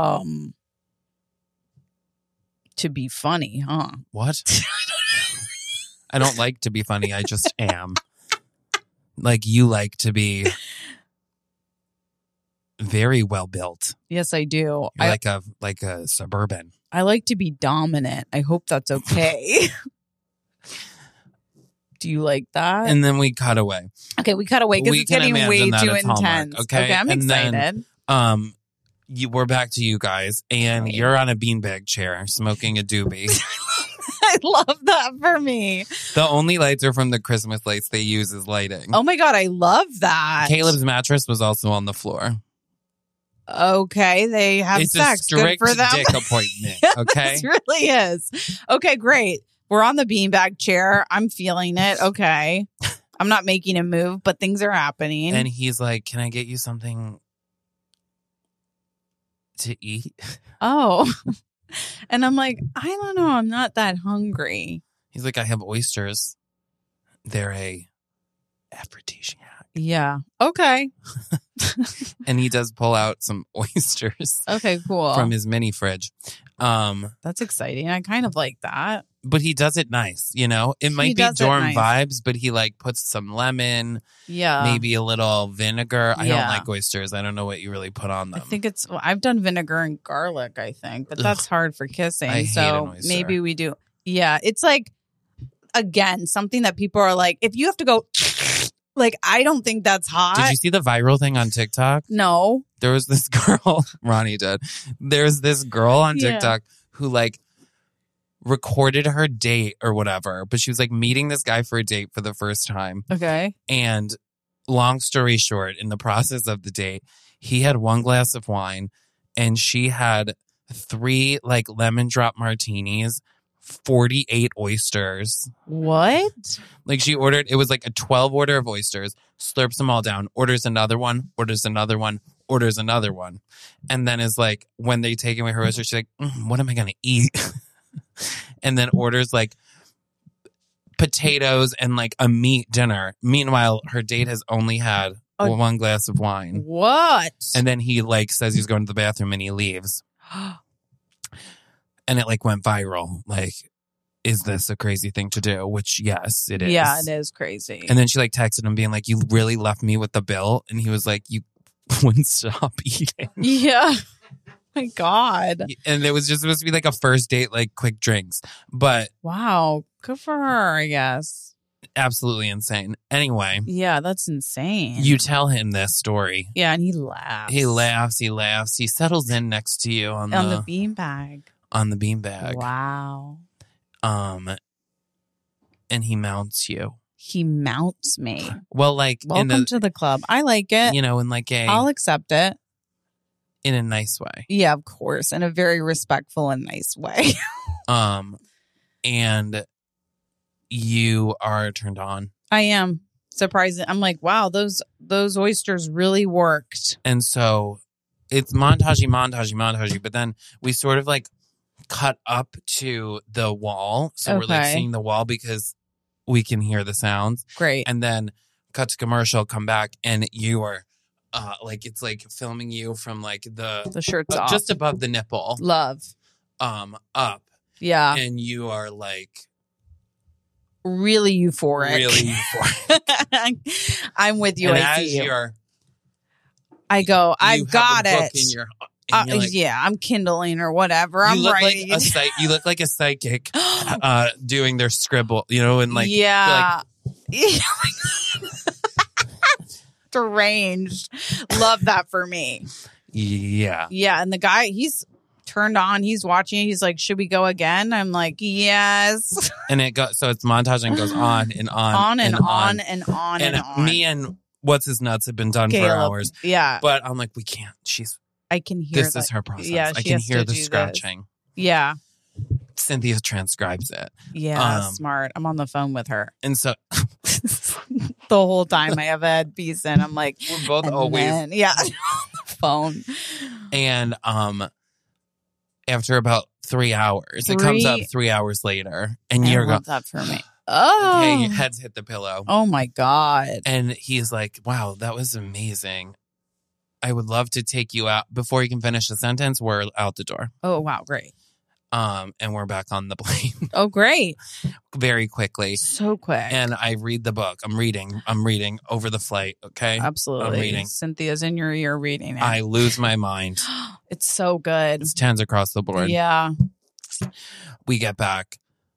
to be funny, huh? What? I don't like to be funny. I just am. Like you like to be very well built. Yes, I do. You're like a suburban. I like to be dominant. I hope that's okay. Do you like that? And then we cut away. Okay, we cut away because We it's can getting way imagine that too it's Hallmark, intense. okay? I'm And then- excited. We're back to you guys, and you're on a beanbag chair smoking a doobie. I love that for me. The only lights are from the Christmas lights they use as lighting. Oh my God, I love that. Caleb's mattress was also on the floor. Okay, they have It's sex. a strict Good for them. dick appointment, okay? It really is. Okay, great. We're on the beanbag chair. I'm feeling it. Okay. I'm not making a move, but things are happening. And he's like, can I get you something to eat? Oh. And I'm like, I don't know. I'm not that hungry. He's like, I have oysters. They're a aphrodisiac. Yeah. Okay. And he does pull out some oysters Okay, cool. from his mini fridge. That's exciting. I kind of like that. But he does it nice, you know? It might be does it dorm nice. vibes, but he like puts some lemon, Yeah. maybe a little vinegar. I don't Yeah. like oysters. I don't know what you really put on I them. think it's, I've done vinegar and garlic, I think, but that's hard for kissing. I hate so an oyster. maybe we do. Yeah. It's like, again, something that people are like, if you have to go, like, I don't think that's hot. Did you see the viral thing on TikTok? No. There was this girl, Ronnie did. There's this girl on Yeah. TikTok who like recorded her date or whatever, but she was like meeting this guy for a date for the first time. Okay. And long story short, in the process of the date, he had one glass of wine and she had 3 like lemon drop martinis, 48 oysters. What? Like she ordered, it was like a 12 order of oysters, slurps them all down, orders another one, orders another one, orders another one. And then is like, when they take away her oysters, she's like, what am I going to eat? And then orders like potatoes and like a meat dinner. Meanwhile, her date has only had one glass of wine. What? And then he like says he's going to the bathroom and he leaves. And it like went viral. Like, is this a crazy thing to do? Which, yes, it is. Yeah, it is crazy. And then she like texted him being like, you really left me with the bill? And he was like, you wouldn't stop eating. Yeah. My God. And it was just supposed to be like a first date, like quick drinks. But Wow. Good for her, I guess. absolutely insane. Anyway, Yeah, that's insane. you tell him this story. Yeah, and he laughs. He laughs, he laughs. He settles in next to you on the beanbag. beanbag. Wow. And he mounts you. He mounts me. Well, like Welcome to the club. I like it. in like I'll accept it. in a nice way. Yeah, of course. In a very respectful and nice way. And you are turned on. I am surprised. I'm like, wow, those oysters really worked. And so it's montagey, but then we sort of like cut up to the wall. So we're like Okay. seeing the wall because we can hear the sounds. Great. And then cut to commercial, come back, and you are like it's like filming you from like The shirt's off. just above the nipple, Love. up. Yeah. And you are like Really euphoric. really euphoric. I'm with you. And I as see you. you're I go, you I've got have a book it. in your, and you're like, Yeah, I'm kindling or whatever. you I'm look writing. like you look like a psychic doing their scribble, and like yeah. Deranged. Love that for me. yeah. Yeah. And the guy, he's turned on. He's watching. He's like, should we go again? I'm like, yes. And it goes, so it's montage and goes on and on. On and on on. and on And and on. me and What's His Nuts have been done for Caleb. hours. Yeah. But I'm like, we can't. I can hear This is her process. Yeah, I she can has hear to the do this. scratching. Yeah. Cynthia transcribes it. Yeah. Smart. I'm on the phone with her. And so The whole time I have a headpiece in, I'm like, we're both and always. then- yeah, on the phone. And after about 3 hours, it comes up 3 hours later. And I you're going, love that for me. Oh, okay, your head's hit the pillow. oh my God. And he's like, wow, that was amazing. I would love to take you out. Before you can finish the sentence, we're out the door. Oh, wow. Great. And we're back on the plane Oh, great. very quickly. So quick. And I read the book. I'm reading over the flight. Okay. Absolutely. I'm reading. Cynthia's in your ear reading it. I lose my mind. It's so good. It's 10s across the board. Yeah. We get back.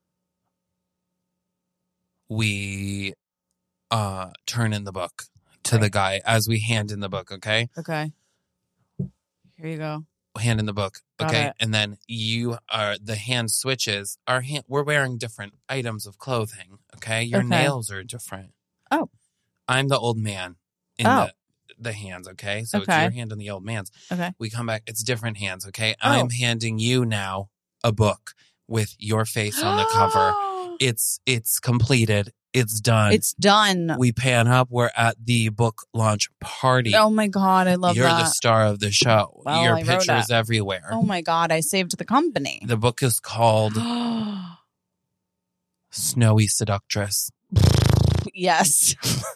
We turn in the book to the guy as we hand in the book. Okay. Okay. Here you go. Hand in the book. Got Okay. it. And then the hand switches. We're wearing different items of clothing. Okay. Your Okay. nails are different. Oh. I'm the old man in the hands. Okay. So it's Okay. your hand and the old man's. Okay. We come back. It's different hands. Okay. Oh. I'm handing you now a book with your face on the cover. It's completed. It's done. It's done. We pan up. We're at the book launch party. Oh my God. I love You're that. the star of the show. Well, Your I wrote picture's it. everywhere. Oh my God. I saved the company. The book is called Snowy Seductress. Yes.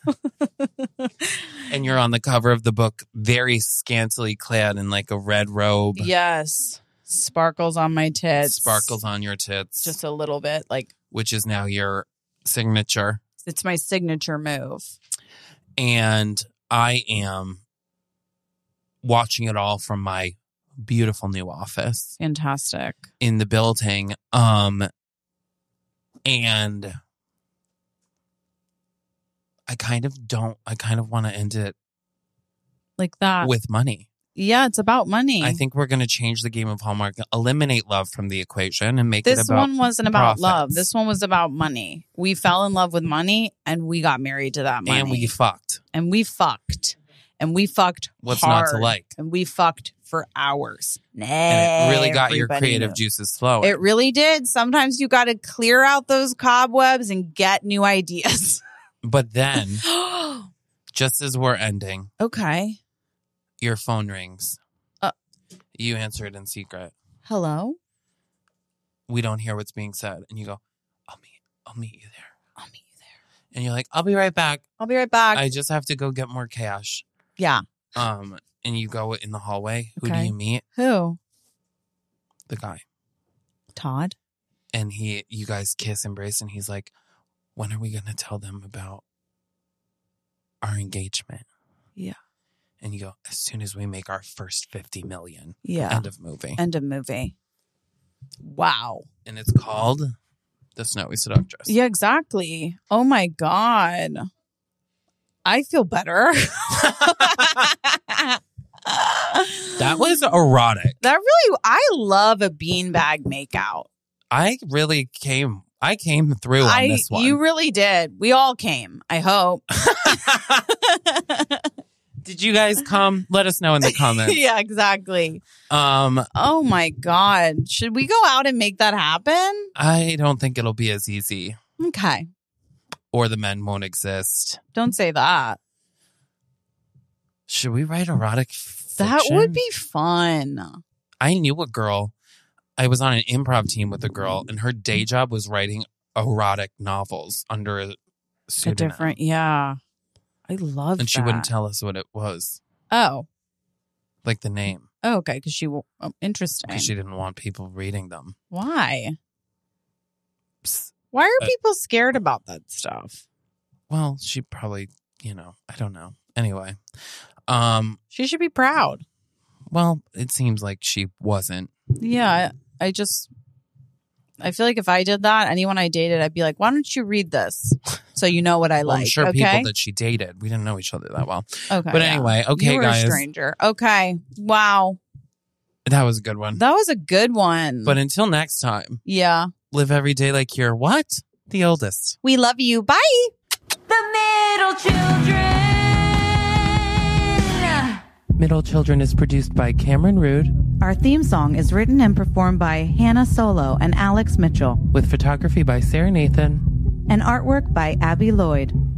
And you're on the cover of the book, very scantily clad in like a red robe. Yes. Sparkles on my tits. Sparkles on your tits. Just a little bit. Like, which is now your signature. it's my signature move. And I am watching it all from my beautiful new office Fantastic. in the building. And I kind of want to end it Like that. with money. Yeah, it's about money. I think we're going to change the game of Hallmark, eliminate love from the equation and make it this about one wasn't about profits. love. This one was about money. We fell in love with money and we got married to that money. And we fucked. And we fucked. And we fucked What's hard. not to like? And we fucked for hours. And it really got your Everybody creative knew. juices flowing. It really did. Sometimes you got to clear out those cobwebs and get new ideas. But then, just as we're ending, Okay. your phone rings. Uh. You answer it in secret. Hello? We don't hear what's being said. And you go, I'll meet you there. I'll meet you there. And you're like, I'll be right back. I'll be right back. I just have to go get more cash. Yeah. And you go in the hallway. Who do Okay. you meet? Who? The guy. Todd? And you guys kiss, embrace, and he's like, when are we going to tell them about our engagement? Yeah. And you go, as soon as we make our first 50 million. Yeah. End of movie. End of movie. Wow. And it's called The Snowy Seductress. Yeah, exactly. Oh my God. I feel better. That was erotic. I love a beanbag makeout. I came through on this one. You really did. We all came, I hope. Did you guys come? Let us know in the comments. Yeah, exactly. Oh my God. Should we go out and make that happen? I don't think it'll be as easy. Okay. Or the men won't exist. Don't say that. Should we write erotic fiction? That would be fun. I knew a girl. I was on an improv team with a girl, and her day job was writing erotic novels under a pseudonym. Yeah. I love that. And she wouldn't tell us what it was, Oh. like the name, Oh, okay. Because interesting. because she didn't want people reading them. Why? Psst. Why are people scared about that stuff? Well, she probably, I don't know. Anyway, She should be proud. well, it seems like she wasn't. Yeah. I feel like if I did that, anyone I dated, I'd be like, why don't you read this so you know what I Well, like? I'm sure okay? people that she dated, we didn't know each other that well. Okay. But yeah. anyway, okay, you were guys. a stranger. Okay. Wow. That was a good one. That was a good one. But until next time, yeah. live every day like you're what? The oldest. We love you. Bye. The middle children. Middle Children is produced by Cameron Rood Our theme song is written and performed by Hannah Solo and Alex Mitchell, with photography by Sarah Nathan. and artwork by Abby Lloyd.